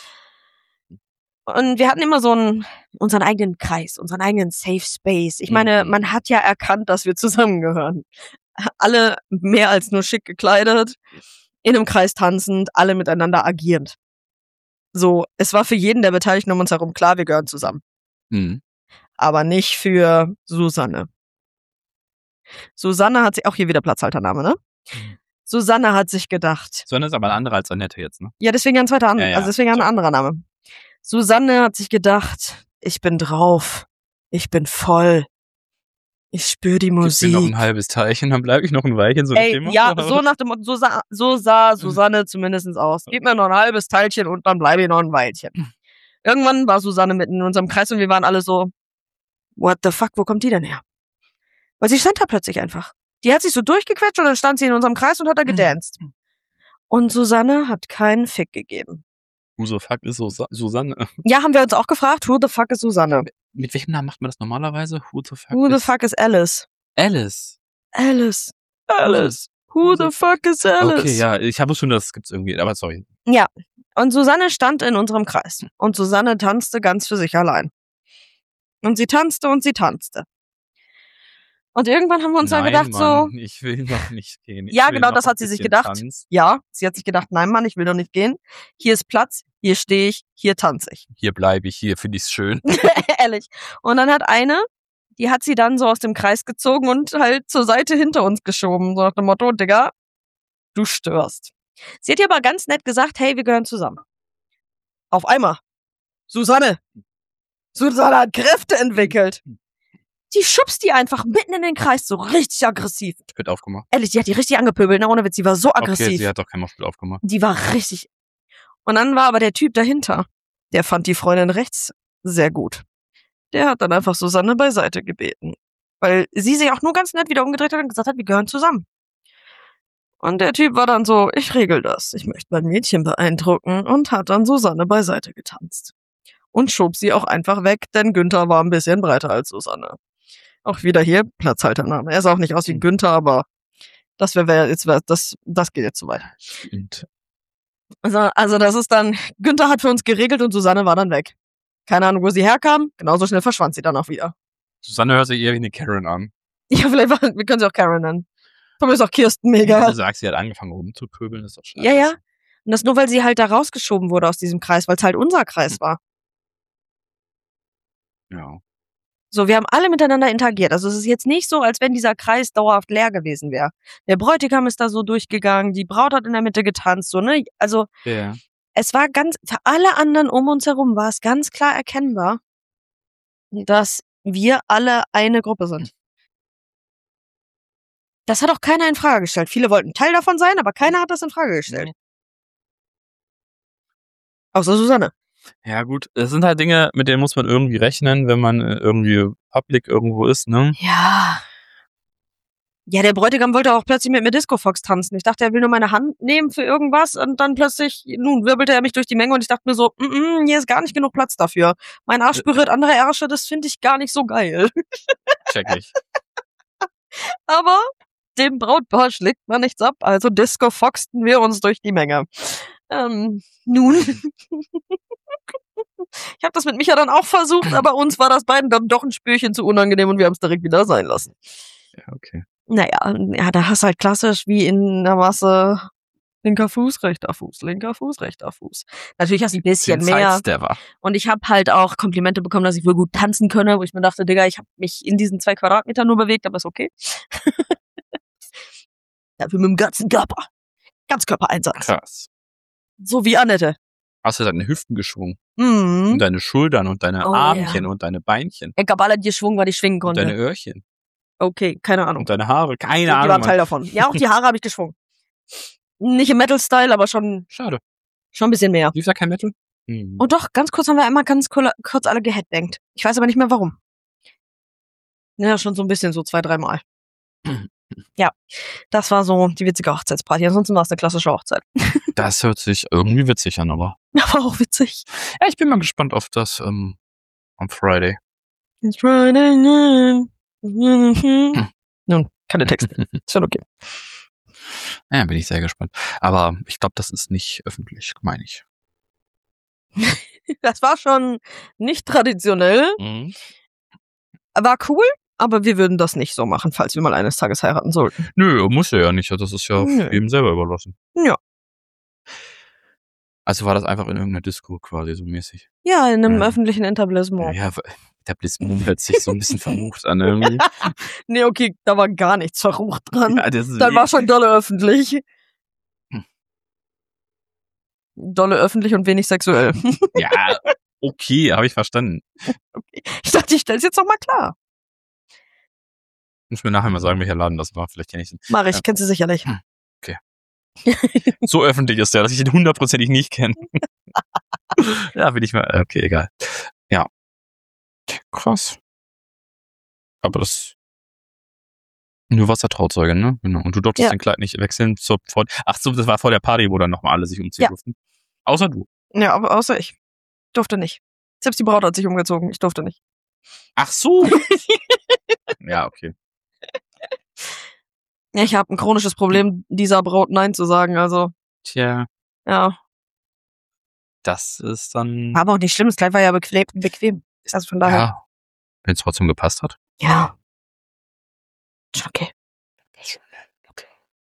Und wir hatten immer unseren eigenen Kreis, unseren eigenen Safe Space. Ich meine, man hat ja erkannt, dass wir zusammengehören. Alle mehr als nur schick gekleidet, in einem Kreis tanzend, alle miteinander agierend. So, es war für jeden der Beteiligten um uns herum klar, wir gehören zusammen. Mhm. Aber nicht für Susanne. Susanne hat sich, auch hier wieder Platzhaltername, ne? Susanne hat sich gedacht. Susanne ist aber eine andere als Annette jetzt, ne? Ja, deswegen ein zweiter Name. Ja. Also deswegen ein anderer Name. Susanne hat sich gedacht, ich bin drauf. Ich bin voll. Ich spüre die Musik. Ich bin noch ein halbes Teilchen, dann bleibe ich noch ein Weilchen so. Ey, ja, so nach dem Motto, so sah Susanne zumindest aus. Gib mir noch ein halbes Teilchen und dann bleibe ich noch ein Weilchen. irgendwann war Susanne mitten in unserem Kreis und wir waren alle so, what the fuck, wo kommt die denn her? Weil sie stand da plötzlich einfach. Die hat sich so durchgequetscht und dann stand sie in unserem Kreis und hat da gedanced. Und Susanne hat keinen Fick gegeben. Who the fuck ist Susanne? Ja, haben wir uns auch gefragt, who the fuck ist Susanne? Mit welchem Namen macht man das normalerweise? Who the fuck ist Alice? Alice. Who the fuck is Alice? Okay, ja, ich habe schon, das gibt's irgendwie, aber sorry. Ja, und Susanne stand in unserem Kreis. Und Susanne tanzte ganz für sich allein. Und sie tanzte und sie tanzte. Und irgendwann haben wir uns dann gedacht, Mann, so... ich will noch nicht gehen. Ja, genau, das hat sie sich gedacht. Ja, sie hat sich gedacht, nein, Mann, ich will doch nicht gehen. Hier ist Platz, hier stehe ich, hier tanze ich. Hier bleibe ich, hier finde ich's schön. Ehrlich. Und dann hat eine, die hat sie dann so aus dem Kreis gezogen und halt zur Seite hinter uns geschoben. So nach dem Motto, Digga, du störst. Sie hat ihr aber ganz nett gesagt, hey, wir gehören zusammen. Auf einmal. Susanne hat Kräfte entwickelt. Die schubst die einfach mitten in den Kreis, so richtig aggressiv. Wird aufgemacht. Ehrlich, die hat die richtig angepöbelt, ne? Ohne Witz, die war so aggressiv. Okay, sie hat doch kein Moschpil aufgemacht. Die war richtig. Und dann war aber der Typ dahinter, der fand die Freundin rechts sehr gut. Der hat dann einfach Susanne beiseite gebeten. Weil sie sich auch nur ganz nett wieder umgedreht hat und gesagt hat, wir gehören zusammen. Und der Typ war dann so, ich regel das. Ich möchte mein Mädchen beeindrucken und hat dann Susanne beiseite getanzt. Und schob sie auch einfach weg, denn Günther war ein bisschen breiter als Susanne. Auch wieder hier Platzhaltername. Er sah auch nicht aus wie Günther, aber das geht jetzt zu weit. Stimmt. Also das ist dann, Günther hat für uns geregelt und Susanne war dann weg. Keine Ahnung, wo sie herkam, genauso schnell verschwand sie dann auch wieder. Susanne hört sich eher wie eine Karen an. Ja, wir können sie auch Karen nennen. Von mir ist auch Kirsten mega. Du sagst, sie hat angefangen rumzupöbeln, ist doch scheiße. Ja. Und das nur, weil sie halt da rausgeschoben wurde aus diesem Kreis, weil es halt unser Kreis war. Ja. So, wir haben alle miteinander interagiert. Also es ist jetzt nicht so, als wenn dieser Kreis dauerhaft leer gewesen wäre. Der Bräutigam ist da so durchgegangen, die Braut hat in der Mitte getanzt, so, ne? Also, Es war für alle anderen um uns herum war es ganz klar erkennbar, dass wir alle eine Gruppe sind. Das hat auch keiner in Frage gestellt. Viele wollten Teil davon sein, aber keiner hat das in Frage gestellt. Außer Susanne. Ja gut, es sind halt Dinge, mit denen muss man irgendwie rechnen, wenn man irgendwie public irgendwo ist, ne? Ja. Ja, der Bräutigam wollte auch plötzlich mit mir Disco Fox tanzen. Ich dachte, er will nur meine Hand nehmen für irgendwas und dann plötzlich, wirbelte er mich durch die Menge und ich dachte mir so, hier ist gar nicht genug Platz dafür. Mein Arsch berührt andere Ärsche, das finde ich gar nicht so geil. Check ich. Aber dem Brautpaar schlägt man nichts ab, also Disco Foxten wir uns durch die Menge. Nun... Ich habe das mit Micha dann auch versucht, aber uns war das beiden dann doch ein Spürchen zu unangenehm und wir haben es direkt wieder sein lassen. Ja, okay. Naja, da hast du halt klassisch wie in der Masse linker Fuß, rechter Fuß, linker Fuß, rechter Fuß. Natürlich hast du ein bisschen mehr. Und ich habe halt auch Komplimente bekommen, dass ich wohl gut tanzen könne, wo ich mir dachte, Digga, ich habe mich in diesen 2 Quadratmetern nur bewegt, aber ist okay. Dafür mit dem ganzen Körper. Ganzkörpereinsatz. Krass. So wie Annette. Hast du deine Hüften geschwungen? Mhm. Und deine Schultern und deine Armchen und deine Beinchen. Ich hab alle geschwungen, weil ich schwingen konnte. Und deine Öhrchen. Okay, keine Ahnung. Und deine Haare, keine Ahnung. Die waren Teil davon. Ja, auch die Haare habe ich geschwungen. Nicht im Metal-Style, aber schon... Schade. Schon ein bisschen mehr. Lief da kein Metal? Und doch, ganz kurz haben wir einmal ganz kurz alle geheadbangt. Ich weiß aber nicht mehr warum. Ja, schon so ein bisschen, so 2-3 Mal. Ja, das war so die witzige Hochzeitsparty. Ansonsten war es eine klassische Hochzeit. Das hört sich irgendwie witzig an, aber... Aber auch witzig. Ja, ich bin mal gespannt auf das am Friday. It's Friday night. Nun, keine Texte. Ist schon okay. Ja, bin ich sehr gespannt. Aber ich glaube, das ist nicht öffentlich, meine ich. Das war schon nicht traditionell. War cool, aber wir würden das nicht so machen, falls wir mal eines Tages heiraten sollten. Nö, muss ja nicht. Das ist ja jedem selber überlassen. Ja. Also war das einfach in irgendeiner Disco quasi so mäßig? Ja, in einem öffentlichen Etablissement. Ja, Etablissement hört sich so ein bisschen verrucht an irgendwie. Nee, okay, da war gar nichts verrucht dran. Ja, das war schon dolle öffentlich. Dolle öffentlich und wenig sexuell. Ja, okay, habe ich verstanden. Okay. Ich dachte, ich stell's jetzt noch mal klar. Muss mir nachher mal sagen, welcher Laden das war. Vielleicht kenne ich ihn. Mach ich, kennst du sicherlich. Okay. So öffentlich ist der, dass ich ihn 100%ig nicht kenne. Ja, bin ich mal, okay, egal. Ja. Krass. Aber das, du warst ja Trauzeuge, ne? Genau. Und du durftest dein Kleid nicht wechseln. Ach so, das war vor der Party, wo dann nochmal alle sich umziehen durften. Außer du. Ja, aber außer ich. Durfte nicht. Selbst die Braut hat sich umgezogen. Ich durfte nicht. Ach so. Ja, okay. Ja, ich habe ein chronisches Problem, dieser Braut Nein zu sagen, also. Tja. Ja. Das ist dann... War aber auch nicht schlimm, das Kleid war ja bequem. Also von daher. Ja. Wenn es trotzdem gepasst hat. Ja. Schon okay. Okay.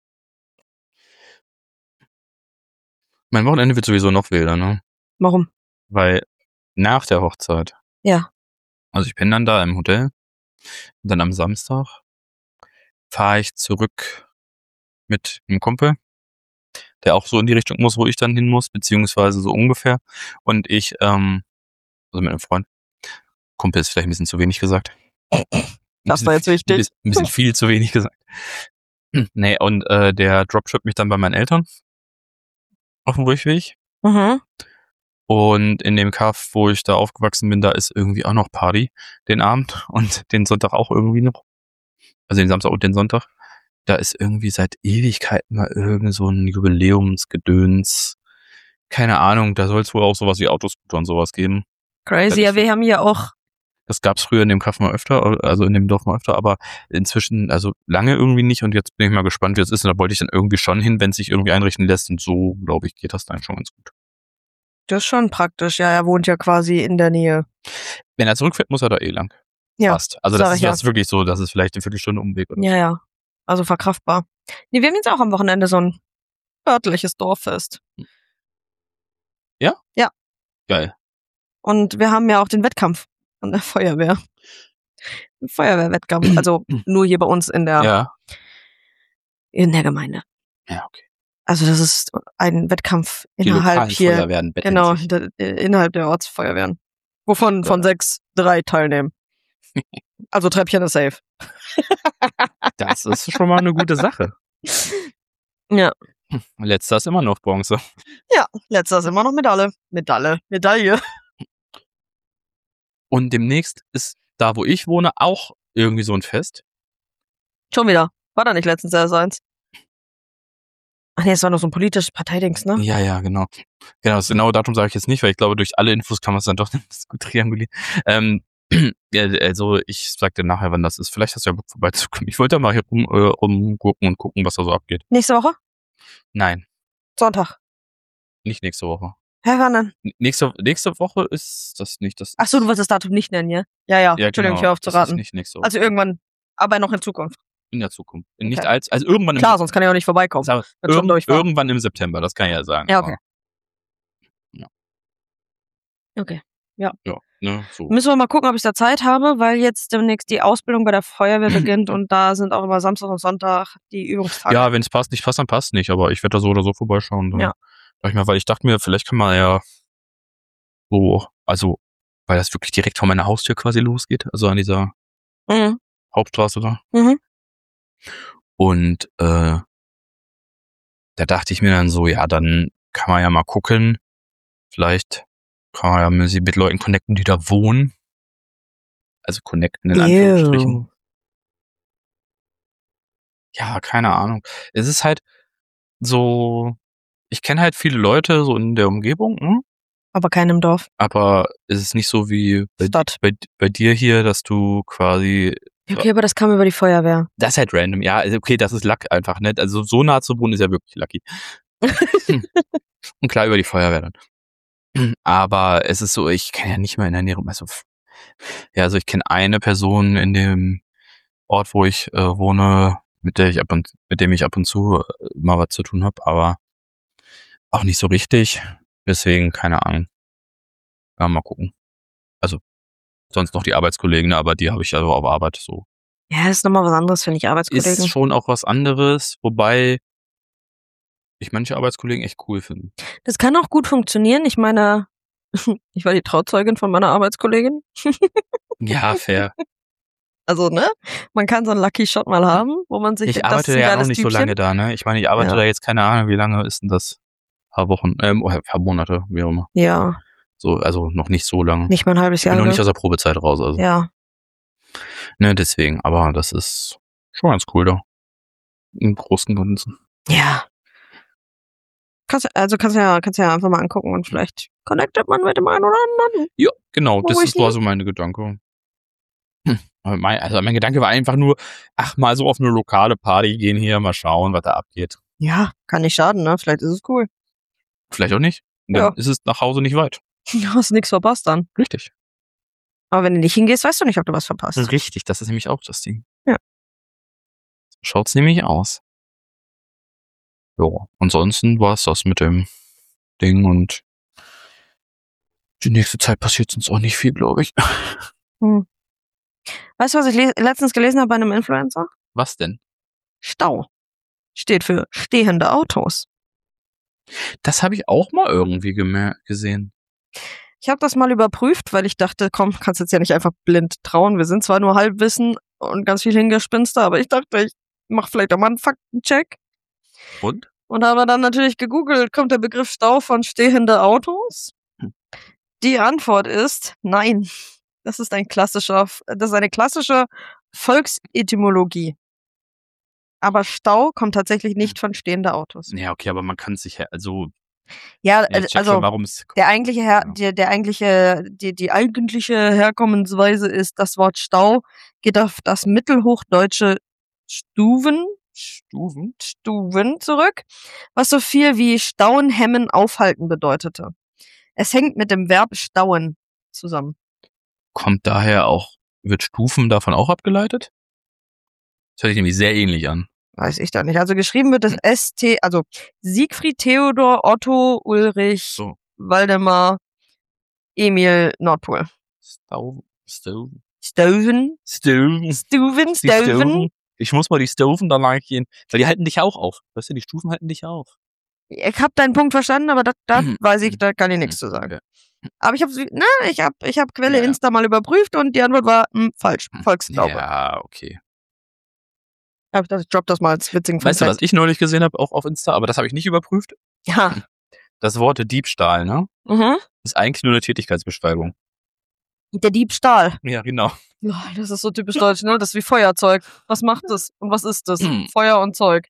Mein Wochenende wird sowieso noch wilder, ne? Warum? Weil nach der Hochzeit. Ja. Also ich bin dann da im Hotel. Und dann am Samstag fahre ich zurück mit einem Kumpel, der auch so in die Richtung muss, wo ich dann hin muss, beziehungsweise so ungefähr. Und ich, also mit einem Freund. Kumpel ist vielleicht ein bisschen zu wenig gesagt. Das war jetzt wichtig. Ein bisschen viel zu wenig gesagt. Nee, und der dropshippt mich dann bei meinen Eltern auf dem Rückweg. Mhm. Und in dem Kaff, wo ich da aufgewachsen bin, da ist irgendwie auch noch Party den Abend und den Sonntag auch irgendwie noch. Also den Samstag und den Sonntag. Da ist irgendwie seit Ewigkeiten mal irgend so ein Jubiläumsgedöns. Keine Ahnung, da soll es wohl auch sowas wie Autoscooter und sowas geben. Crazy, ja, wir haben hier auch. Das gab's früher in dem Kaff mal öfter, also in dem Dorf mal öfter, aber inzwischen, also lange irgendwie nicht und jetzt bin ich mal gespannt, wie es ist. Und da wollte ich dann irgendwie schon hin, wenn es sich irgendwie einrichten lässt und so, glaube ich, geht das dann schon ganz gut. Das ist schon praktisch, ja, er wohnt ja quasi in der Nähe. Wenn er zurückfährt, muss er da eh lang. Ja. Fast. Also das ist wirklich so, das ist vielleicht eine Viertelstunde Umweg. Oder? Ja, ja. Also verkraftbar. Nee, wir haben jetzt auch am Wochenende so ein örtliches Dorffest. Ja? Ja. Geil. Und wir haben ja auch den Wettkampf an der Feuerwehr. Ein Feuerwehrwettkampf. Also nur hier bei uns in der Gemeinde. Ja, okay. Also das ist ein Wettkampf Die innerhalb hier. Feuerwehren betteln Genau, sich. innerhalb der Ortsfeuerwehren. Wovon von 6 3 teilnehmen. Also Treppchen ist safe. Das ist schon mal eine gute Sache. Ja. Letzter ist immer noch Bronze. Ja, letzter ist immer noch Medaille. Und demnächst ist da, wo ich wohne, auch irgendwie so ein Fest. Schon wieder. War da nicht letztens erst eins? Ach nee, es war noch so ein politisches Parteidings, ne? Ja, genau. Genau, das genaue Datum sage ich jetzt nicht, weil ich glaube, durch alle Infos kann man es dann doch gut triangulieren. Ja, also ich sag dir nachher, wann das ist. Vielleicht hast du ja Bock vorbeizukommen. Ich wollte da mal hier rumgucken und gucken, was da so abgeht. Nächste Woche? Nein, Sonntag. nicht nächste Woche. Hä, wann denn? Nächste Woche ist das nicht das. Ach so, du wolltest das Datum nicht nennen, ja? Ja. Entschuldigung, ich höre auf zu das ist raten. nicht nächste Woche. Also irgendwann, aber noch in Zukunft. In der Zukunft. Okay. Nicht also irgendwann Klar, sonst kann ich auch nicht vorbeikommen. Irgendwann im September, das kann ich ja sagen. Ja, okay. Ja. Okay. Ja. Ja, ne, so. Müssen wir mal gucken, ob ich da Zeit habe, weil jetzt demnächst die Ausbildung bei der Feuerwehr beginnt und da sind auch immer Samstag und Sonntag die Übungstage. Ja, wenn es nicht passt, dann passt nicht, aber ich werde da so oder so vorbeischauen. Dann Ja. Weil ich dachte mir, vielleicht kann man ja so, also, weil das wirklich direkt vor meiner Haustür quasi losgeht, also an dieser Hauptstraße da. Mhm. Und da dachte ich mir dann so, ja, dann kann man ja mal gucken, vielleicht kann man ja mit Leuten connecten, die da wohnen. Also connecten in Anführungsstrichen. Ja, keine Ahnung. Es ist halt so, ich kenne halt viele Leute so in der Umgebung, ne? Aber keinen im Dorf. Aber es ist nicht so wie Stadt. bei dir hier, dass du quasi... Okay, aber das kam über die Feuerwehr. Das ist halt random, ja. Okay, das ist Luck einfach, ne? Also so nah zu wohnen ist ja wirklich lucky. Und klar über die Feuerwehr dann. Aber es ist so, ich kenne ja nicht mal in der Nähe, also ich kenne eine Person in dem Ort, wo ich wohne, mit dem ich ab und zu mal was zu tun habe, aber auch nicht so richtig. Deswegen, keine Ahnung. Ja, mal gucken. Also, sonst noch die Arbeitskollegen, aber die habe ich also auf Arbeit so. Ja, das ist nochmal was anderes, finde ich, Arbeitskollegen. Ist schon auch was anderes, wobei ich manche Arbeitskollegen echt cool finde. Das kann auch gut funktionieren. Ich meine, ich war die Trauzeugin von meiner Arbeitskollegin. Ja, fair. Also, ne? Man kann so einen Lucky Shot mal haben, wo man sich Ich arbeite ja noch nicht so lange da, ne? Ich meine, ich arbeite da jetzt, keine Ahnung, wie lange ist denn das? Paar Wochen, paar Monate, wie auch immer. Ja. So, also noch nicht so lange. Nicht mal ein halbes Jahr. Ich bin noch nicht aus der Probezeit raus, also. Ja. Ne, deswegen, aber das ist schon ganz cool da. Im Großen und Ganzen. Ja. Kannst ja einfach mal angucken und vielleicht connectet man mit dem einen oder anderen. Ja, genau, das war so meine Gedanke. Mein Gedanke war einfach nur, mal so auf eine lokale Party gehen hier, mal schauen, was da abgeht. Ja, kann nicht schaden, ne? Vielleicht ist es cool. Vielleicht auch nicht. Dann ist es nach Hause nicht weit. Du hast nichts verpasst dann. Richtig. Aber wenn du nicht hingehst, weißt du nicht, ob du was verpasst. Richtig, das ist nämlich auch das Ding. Ja. So schaut's nämlich aus. Ja, ansonsten war es das mit dem Ding und die nächste Zeit passiert sonst auch nicht viel, glaube ich. Weißt du, was ich letztens gelesen habe bei einem Influencer? Was denn? Stau. Steht für stehende Autos. Das habe ich auch mal irgendwie gesehen. Ich habe das mal überprüft, weil ich dachte, komm, kannst jetzt ja nicht einfach blind trauen. Wir sind zwar nur Halbwissen und ganz viel Hingespinster, aber ich dachte, ich mache vielleicht auch mal einen Faktencheck. Und? Und habe dann natürlich gegoogelt, kommt der Begriff Stau von stehende Autos? Die Antwort ist nein. Das ist eine klassische Volksetymologie. Aber Stau kommt tatsächlich nicht von stehenden Autos. Ja, okay, aber man kann sich die eigentliche Herkommensweise ist, das Wort Stau geht auf das mittelhochdeutsche Stuven zurück, was so viel wie stauen, hemmen, aufhalten bedeutete. Es hängt mit dem Verb stauen zusammen. Kommt daher auch, wird Stufen davon auch abgeleitet? Das hört sich nämlich sehr ähnlich an. Weiß ich da nicht. Also geschrieben wird es also Siegfried, Theodor, Otto, Ulrich, Waldemar, Emil, Nordpol. Stoven. Ich muss mal die Stoven da lang gehen, weil die halten dich auch auf. Weißt du, die Stufen halten dich auf. Ich habe deinen Punkt verstanden, aber da weiß ich, da kann ich nichts zu sagen. Okay. Aber ich habe Quelle Insta mal überprüft und die Antwort war falsch. Volksglaube. Ja, okay. Ich droppe das mal als witzigen Weißt du, was ich neulich gesehen habe, auch auf Insta, aber das habe ich nicht überprüft? Ja. Das Wort Diebstahl, ne? Mhm. Ist eigentlich nur eine Tätigkeitsbeschreibung. Der Diebstahl. Ja, genau. Ja, das ist so typisch deutsch, ne? Das ist wie Feuerzeug. Was macht das? Und was ist das? Feuer und Zeug.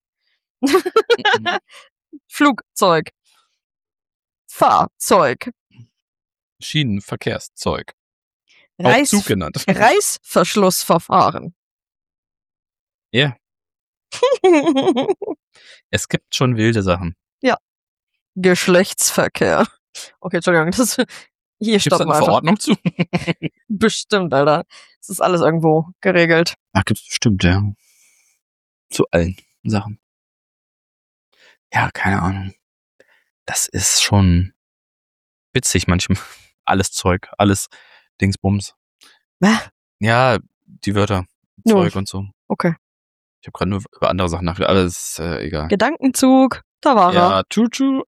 Flugzeug. Fahrzeug. Schienenverkehrszeug. Auch Zug genannt. Reißverschlussverfahren. Ja. Es gibt schon wilde Sachen. Ja. Geschlechtsverkehr. Okay, Entschuldigung. Hier stoppen wir eine Verordnung zu? Bestimmt, Alter. Das ist alles irgendwo geregelt. Ach, gibt's bestimmt, ja. Zu allen Sachen. Ja, keine Ahnung. Das ist schon witzig manchmal. Alles Zeug, alles Dingsbums. Ja, die Wörter. Zeug und so. Okay. Ich habe gerade nur über andere Sachen nachgedacht, aber das ist egal. Gedankenzug, da war er. Ja, Tschu.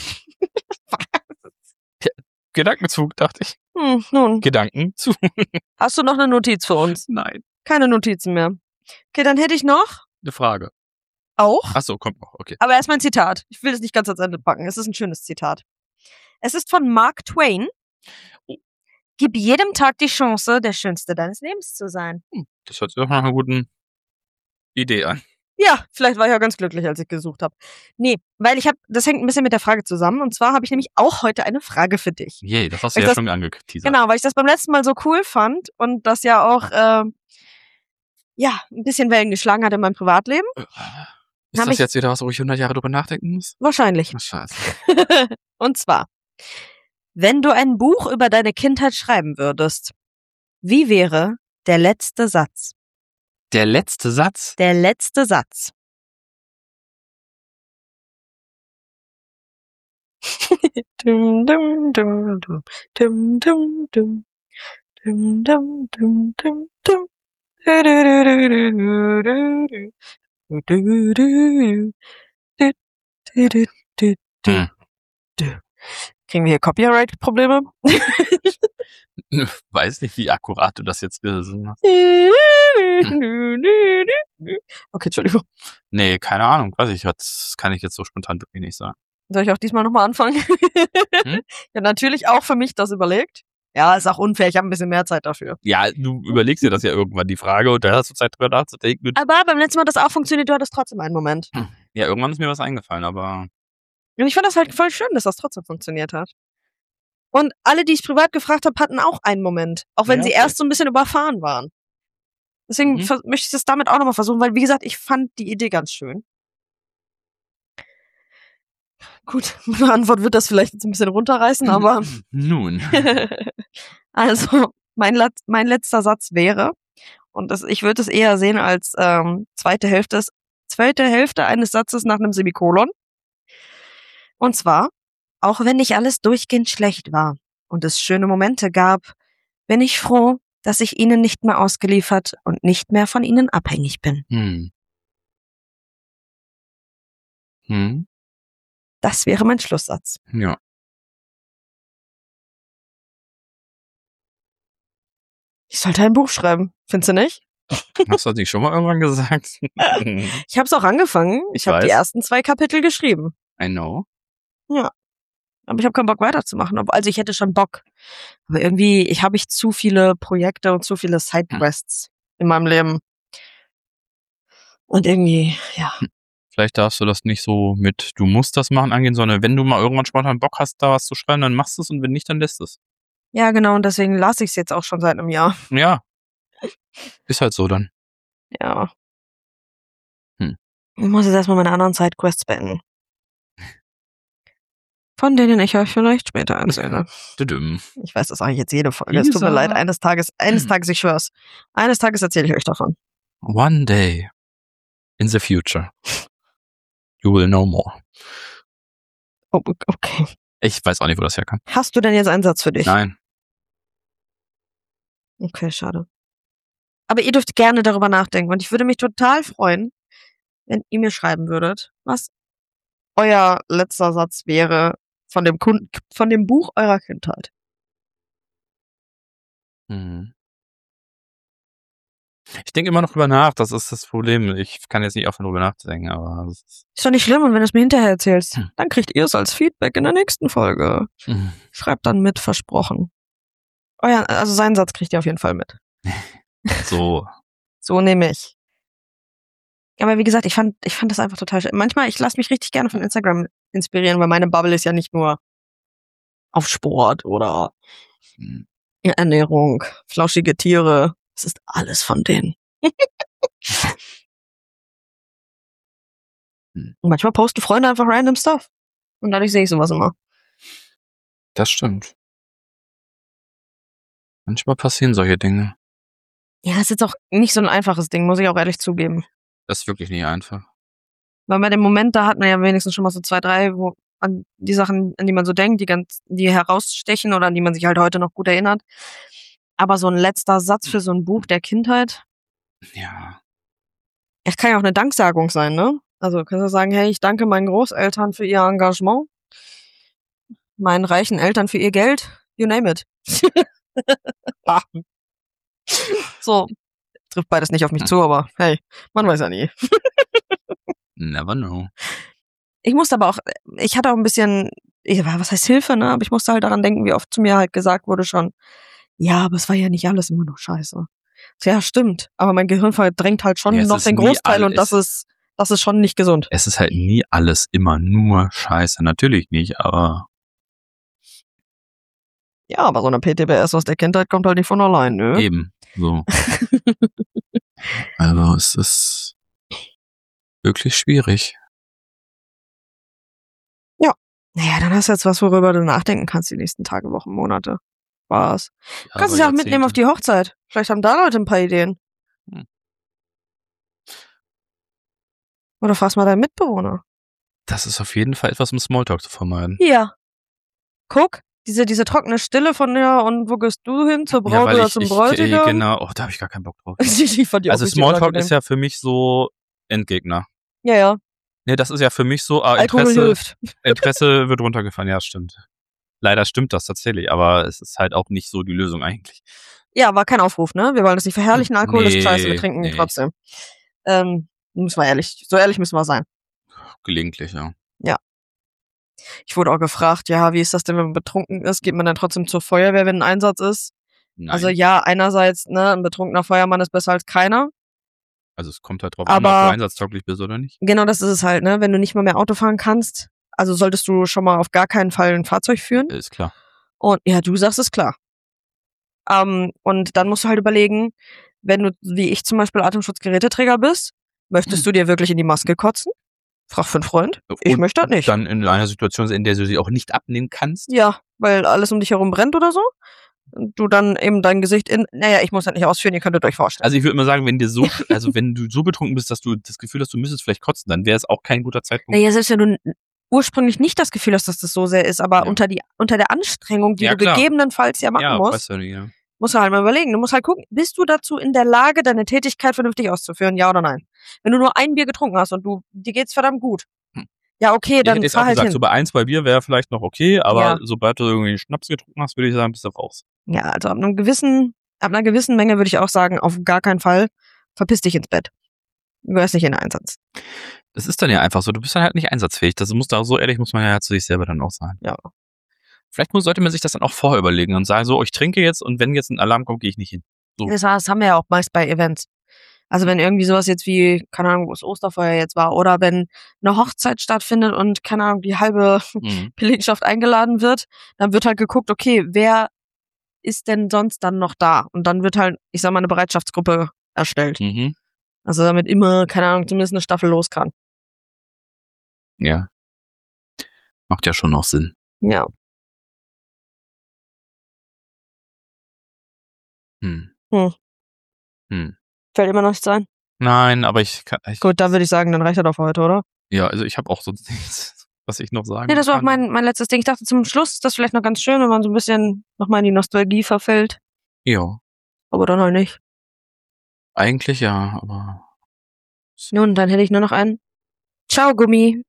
Gedankenzug, dachte ich. Nun. Gedankenzug. Hast du noch eine Notiz für uns? Nein. Keine Notizen mehr. Okay, dann hätte ich noch eine Frage. Auch? Ach so, kommt noch, okay. Aber erstmal ein Zitat. Ich will es nicht ganz ans Ende packen. Es ist ein schönes Zitat. Es ist von Mark Twain. Gib jedem Tag die Chance, der Schönste deines Lebens zu sein. Das hört sich doch nach einer guten Idee an. Ja, vielleicht war ich ja ganz glücklich, als ich gesucht habe. Nee, weil das hängt ein bisschen mit der Frage zusammen. Und zwar habe ich nämlich auch heute eine Frage für dich. Yay, das hast du ja schon angeteasert. Genau, weil ich das beim letzten Mal so cool fand und das ja auch ein bisschen Wellen geschlagen hat in meinem Privatleben. Ist das jetzt wieder was, wo ich 100 Jahre drüber nachdenken muss? Wahrscheinlich. Ach, scheiße. Und zwar, wenn du ein Buch über deine Kindheit schreiben würdest, wie wäre der letzte Satz? Der letzte Satz? Der letzte Satz. Dum, dum, dum, dum. Dum, dum, dum. Dum, dum, dum, dum, dum. Kriegen wir hier Copyright-Probleme? Weiß nicht, wie akkurat du das jetzt gesungen hast. Okay, Entschuldigung. Nee, keine Ahnung. Weiß ich, das kann ich jetzt so spontan wirklich nicht sagen. Soll ich auch diesmal nochmal anfangen? Ja, natürlich auch für mich das überlegt. Ja, ist auch unfair. Ich habe ein bisschen mehr Zeit dafür. Ja, du überlegst dir das ja irgendwann, die Frage, und da hast du Zeit drüber nachzudenken. Aber beim letzten Mal hat das auch funktioniert. Du hattest trotzdem einen Moment. Ja, irgendwann ist mir was eingefallen, aber... Und ich fand das halt voll schön, dass das trotzdem funktioniert hat. Und alle, die ich privat gefragt habe, hatten auch einen Moment. Auch wenn sie erst so ein bisschen überfahren waren. Deswegen möchte ich das damit auch nochmal versuchen, weil, wie gesagt, ich fand die Idee ganz schön. Gut, meine Antwort wird das vielleicht jetzt ein bisschen runterreißen, aber... Nun. Also, mein letzter Satz wäre, und ich würde es eher sehen als zweite Hälfte eines Satzes nach einem Semikolon. Und zwar, auch wenn nicht alles durchgehend schlecht war und es schöne Momente gab, bin ich froh, dass ich ihnen nicht mehr ausgeliefert und nicht mehr von ihnen abhängig bin. Das wäre mein Schlusssatz. Ja. Ich sollte ein Buch schreiben, findest du nicht? Hast du das nicht schon mal irgendwann gesagt? Ich habe es auch angefangen. Ich habe die ersten 2 Kapitel geschrieben. I know. Ja. Aber ich habe keinen Bock weiterzumachen. Also ich hätte schon Bock. Aber irgendwie habe ich zu viele Projekte und zu viele Sidequests in meinem Leben. Und irgendwie, ja. Vielleicht darfst du das nicht so mit, du musst das machen, angehen, sondern wenn du mal irgendwann spontan Bock hast, da was zu schreiben, dann machst du es, und wenn nicht, dann lässt es. Ja, genau. Und deswegen lasse ich es jetzt auch schon seit einem Jahr. Ja. Ist halt so dann. Ja. Ich muss jetzt erstmal meine anderen Sidequests beenden. Von denen ich euch vielleicht später erzähle. Ich weiß, das sage ich jetzt jede Folge. Es tut mir leid. Eines Tages, ich schwör's. Eines Tages erzähle ich euch davon. One day in the future you will know more. Oh, okay. Ich weiß auch nicht, wo das herkam. Hast du denn jetzt einen Satz für dich? Nein. Okay, schade. Aber ihr dürft gerne darüber nachdenken. Und ich würde mich total freuen, wenn ihr mir schreiben würdet, was euer letzter Satz wäre von dem Buch eurer Kindheit. Ich denke immer noch drüber nach, das ist das Problem. Ich kann jetzt nicht aufhören, drüber nachzudenken, aber... Ist doch nicht schlimm, und wenn du es mir hinterher erzählst, dann kriegt ihr es als Feedback in der nächsten Folge. Schreibt dann mit, versprochen. Also seinen Satz kriegt ihr auf jeden Fall mit. So. So nehme ich. Aber wie gesagt, ich fand das einfach total schön. Manchmal, ich lasse mich richtig gerne von Instagram inspirieren, weil meine Bubble ist ja nicht nur auf Sport oder Ernährung, flauschige Tiere. Es ist alles von denen. Und manchmal posten Freunde einfach random Stuff. Und dadurch sehe ich sowas immer. Das stimmt. Manchmal passieren solche Dinge. Ja, ist jetzt auch nicht so ein einfaches Ding, muss ich auch ehrlich zugeben. Das ist wirklich nicht einfach. Weil bei dem Moment, da hat man ja wenigstens schon mal so 2, 3, an die Sachen, an die man so denkt, die herausstechen oder an die man sich halt heute noch gut erinnert. Aber so ein letzter Satz für so ein Buch der Kindheit. Ja. Es kann ja auch eine Danksagung sein, ne? Also kannst du sagen, hey, ich danke meinen Großeltern für ihr Engagement, meinen reichen Eltern für ihr Geld, you name it. So, trifft beides nicht auf mich zu, aber hey, man weiß ja nie. Never know. Ich hatte auch ein bisschen, was heißt Hilfe, ne? Aber ich musste halt daran denken, wie oft zu mir halt gesagt wurde schon, ja, aber es war ja nicht alles immer nur scheiße. Ja, stimmt. Aber mein Gehirn verdrängt halt schon noch den Großteil, und das ist schon nicht gesund. Es ist halt nie alles immer nur scheiße. Natürlich nicht, aber... Ja, aber so eine PTBS aus der Kindheit kommt halt nicht von allein, ne? Eben, so. Also es ist wirklich schwierig. Ja. Naja, dann hast du jetzt was, worüber du nachdenken kannst die nächsten Tage, Wochen, Monate. Spaß. Ja, kannst du es ja auch mitnehmen auf die Hochzeit. Vielleicht haben da Leute ein paar Ideen. Oder fragst mal deinen Mitbewohner. Das ist auf jeden Fall etwas, um Smalltalk zu vermeiden. Ja. Guck, diese trockene Stille von ja, und wo gehst du hin? Zur Braut oder zum Bräutigam? Genau, da habe ich gar keinen Bock drauf. Also Smalltalk ist ja für mich so Endgegner. Ja. Nee, das ist ja für mich so, Alkohol hilft. Interesse wird runtergefahren, ja, stimmt. Leider stimmt das tatsächlich, aber es ist halt auch nicht so die Lösung eigentlich. Ja, war kein Aufruf, ne? Wir wollen das nicht verherrlichen. Alkohol ist scheiße, wir trinken trotzdem. Müssen wir ehrlich, so ehrlich müssen wir sein. Gelegentlich, ja. Ja. Ich wurde auch gefragt, ja, wie ist das denn, wenn man betrunken ist? Geht man dann trotzdem zur Feuerwehr, wenn ein Einsatz ist? Nein. Also ja, einerseits, ne, ein betrunkener Feuermann ist besser als keiner. Also es kommt halt drauf an, ob du einsatztauglich bist oder nicht. Genau, das ist es halt, ne? Wenn du nicht mal mehr Auto fahren kannst, also solltest du schon mal auf gar keinen Fall ein Fahrzeug führen. Ist klar. Und ja, du sagst es klar. Und dann musst du halt überlegen, wenn du, wie ich zum Beispiel, Atemschutzgeräteträger bist, möchtest du dir wirklich in die Maske kotzen? Frag für einen Freund. Ich möchte das nicht. Dann in einer Situation, in der du sie auch nicht abnehmen kannst? Ja, weil alles um dich herum brennt oder so. Und du dann eben dein Gesicht naja, ich muss das nicht ausführen, ihr könntet euch vorstellen. Also ich würde immer sagen, wenn du so betrunken bist, dass du das Gefühl hast, du müsstest vielleicht kotzen, dann wäre es auch kein guter Zeitpunkt. Naja, selbst wenn du ursprünglich nicht das Gefühl hast, dass das so sehr ist, aber unter der Anstrengung, die du gegebenenfalls machen musst, musst du halt mal überlegen. Du musst halt gucken, bist du dazu in der Lage, deine Tätigkeit vernünftig auszuführen, ja oder nein? Wenn du nur ein Bier getrunken hast und dir geht's verdammt gut. Ja, okay, dann fahr halt hin. So bei 1, 2 Bier wäre vielleicht noch okay, aber sobald du irgendwie einen Schnaps getrunken hast, würde ich sagen, bist du raus. Ja, also ab einer gewissen Menge würde ich auch sagen, auf gar keinen Fall, verpiss dich ins Bett. Du gehörst nicht in den Einsatz. Das ist dann ja einfach so, du bist dann halt nicht einsatzfähig. Das muss da so ehrlich, muss man ja zu sich selber dann auch sein. Ja. Vielleicht sollte man sich das dann auch vorher überlegen und sagen, so, ich trinke jetzt und wenn jetzt ein Alarm kommt, gehe ich nicht hin. So. Das haben wir ja auch meist bei Events. Also wenn irgendwie sowas jetzt wie, keine Ahnung, wo das Osterfeuer jetzt war, oder wenn eine Hochzeit stattfindet und, keine Ahnung, die halbe Belegschaft eingeladen wird, dann wird halt geguckt, okay, wer ist denn sonst dann noch da? Und dann wird halt, ich sag mal, eine Bereitschaftsgruppe erstellt. Mhm. Also damit immer, keine Ahnung, zumindest eine Staffel los kann. Ja. Macht ja schon noch Sinn. Ja. Fällt immer noch nichts ein? Nein, aber ich kann... Gut, dann würde ich sagen, dann reicht das doch für heute, oder? Ja, also ich habe auch so nichts, was ich noch sagen kann. Nee, das war auch mein letztes Ding. Ich dachte, zum Schluss ist das vielleicht noch ganz schön, wenn man so ein bisschen nochmal in die Nostalgie verfällt. Ja. Aber dann halt nicht. Eigentlich ja, aber... Nun, dann hätte ich nur noch einen Ciao, Gummi.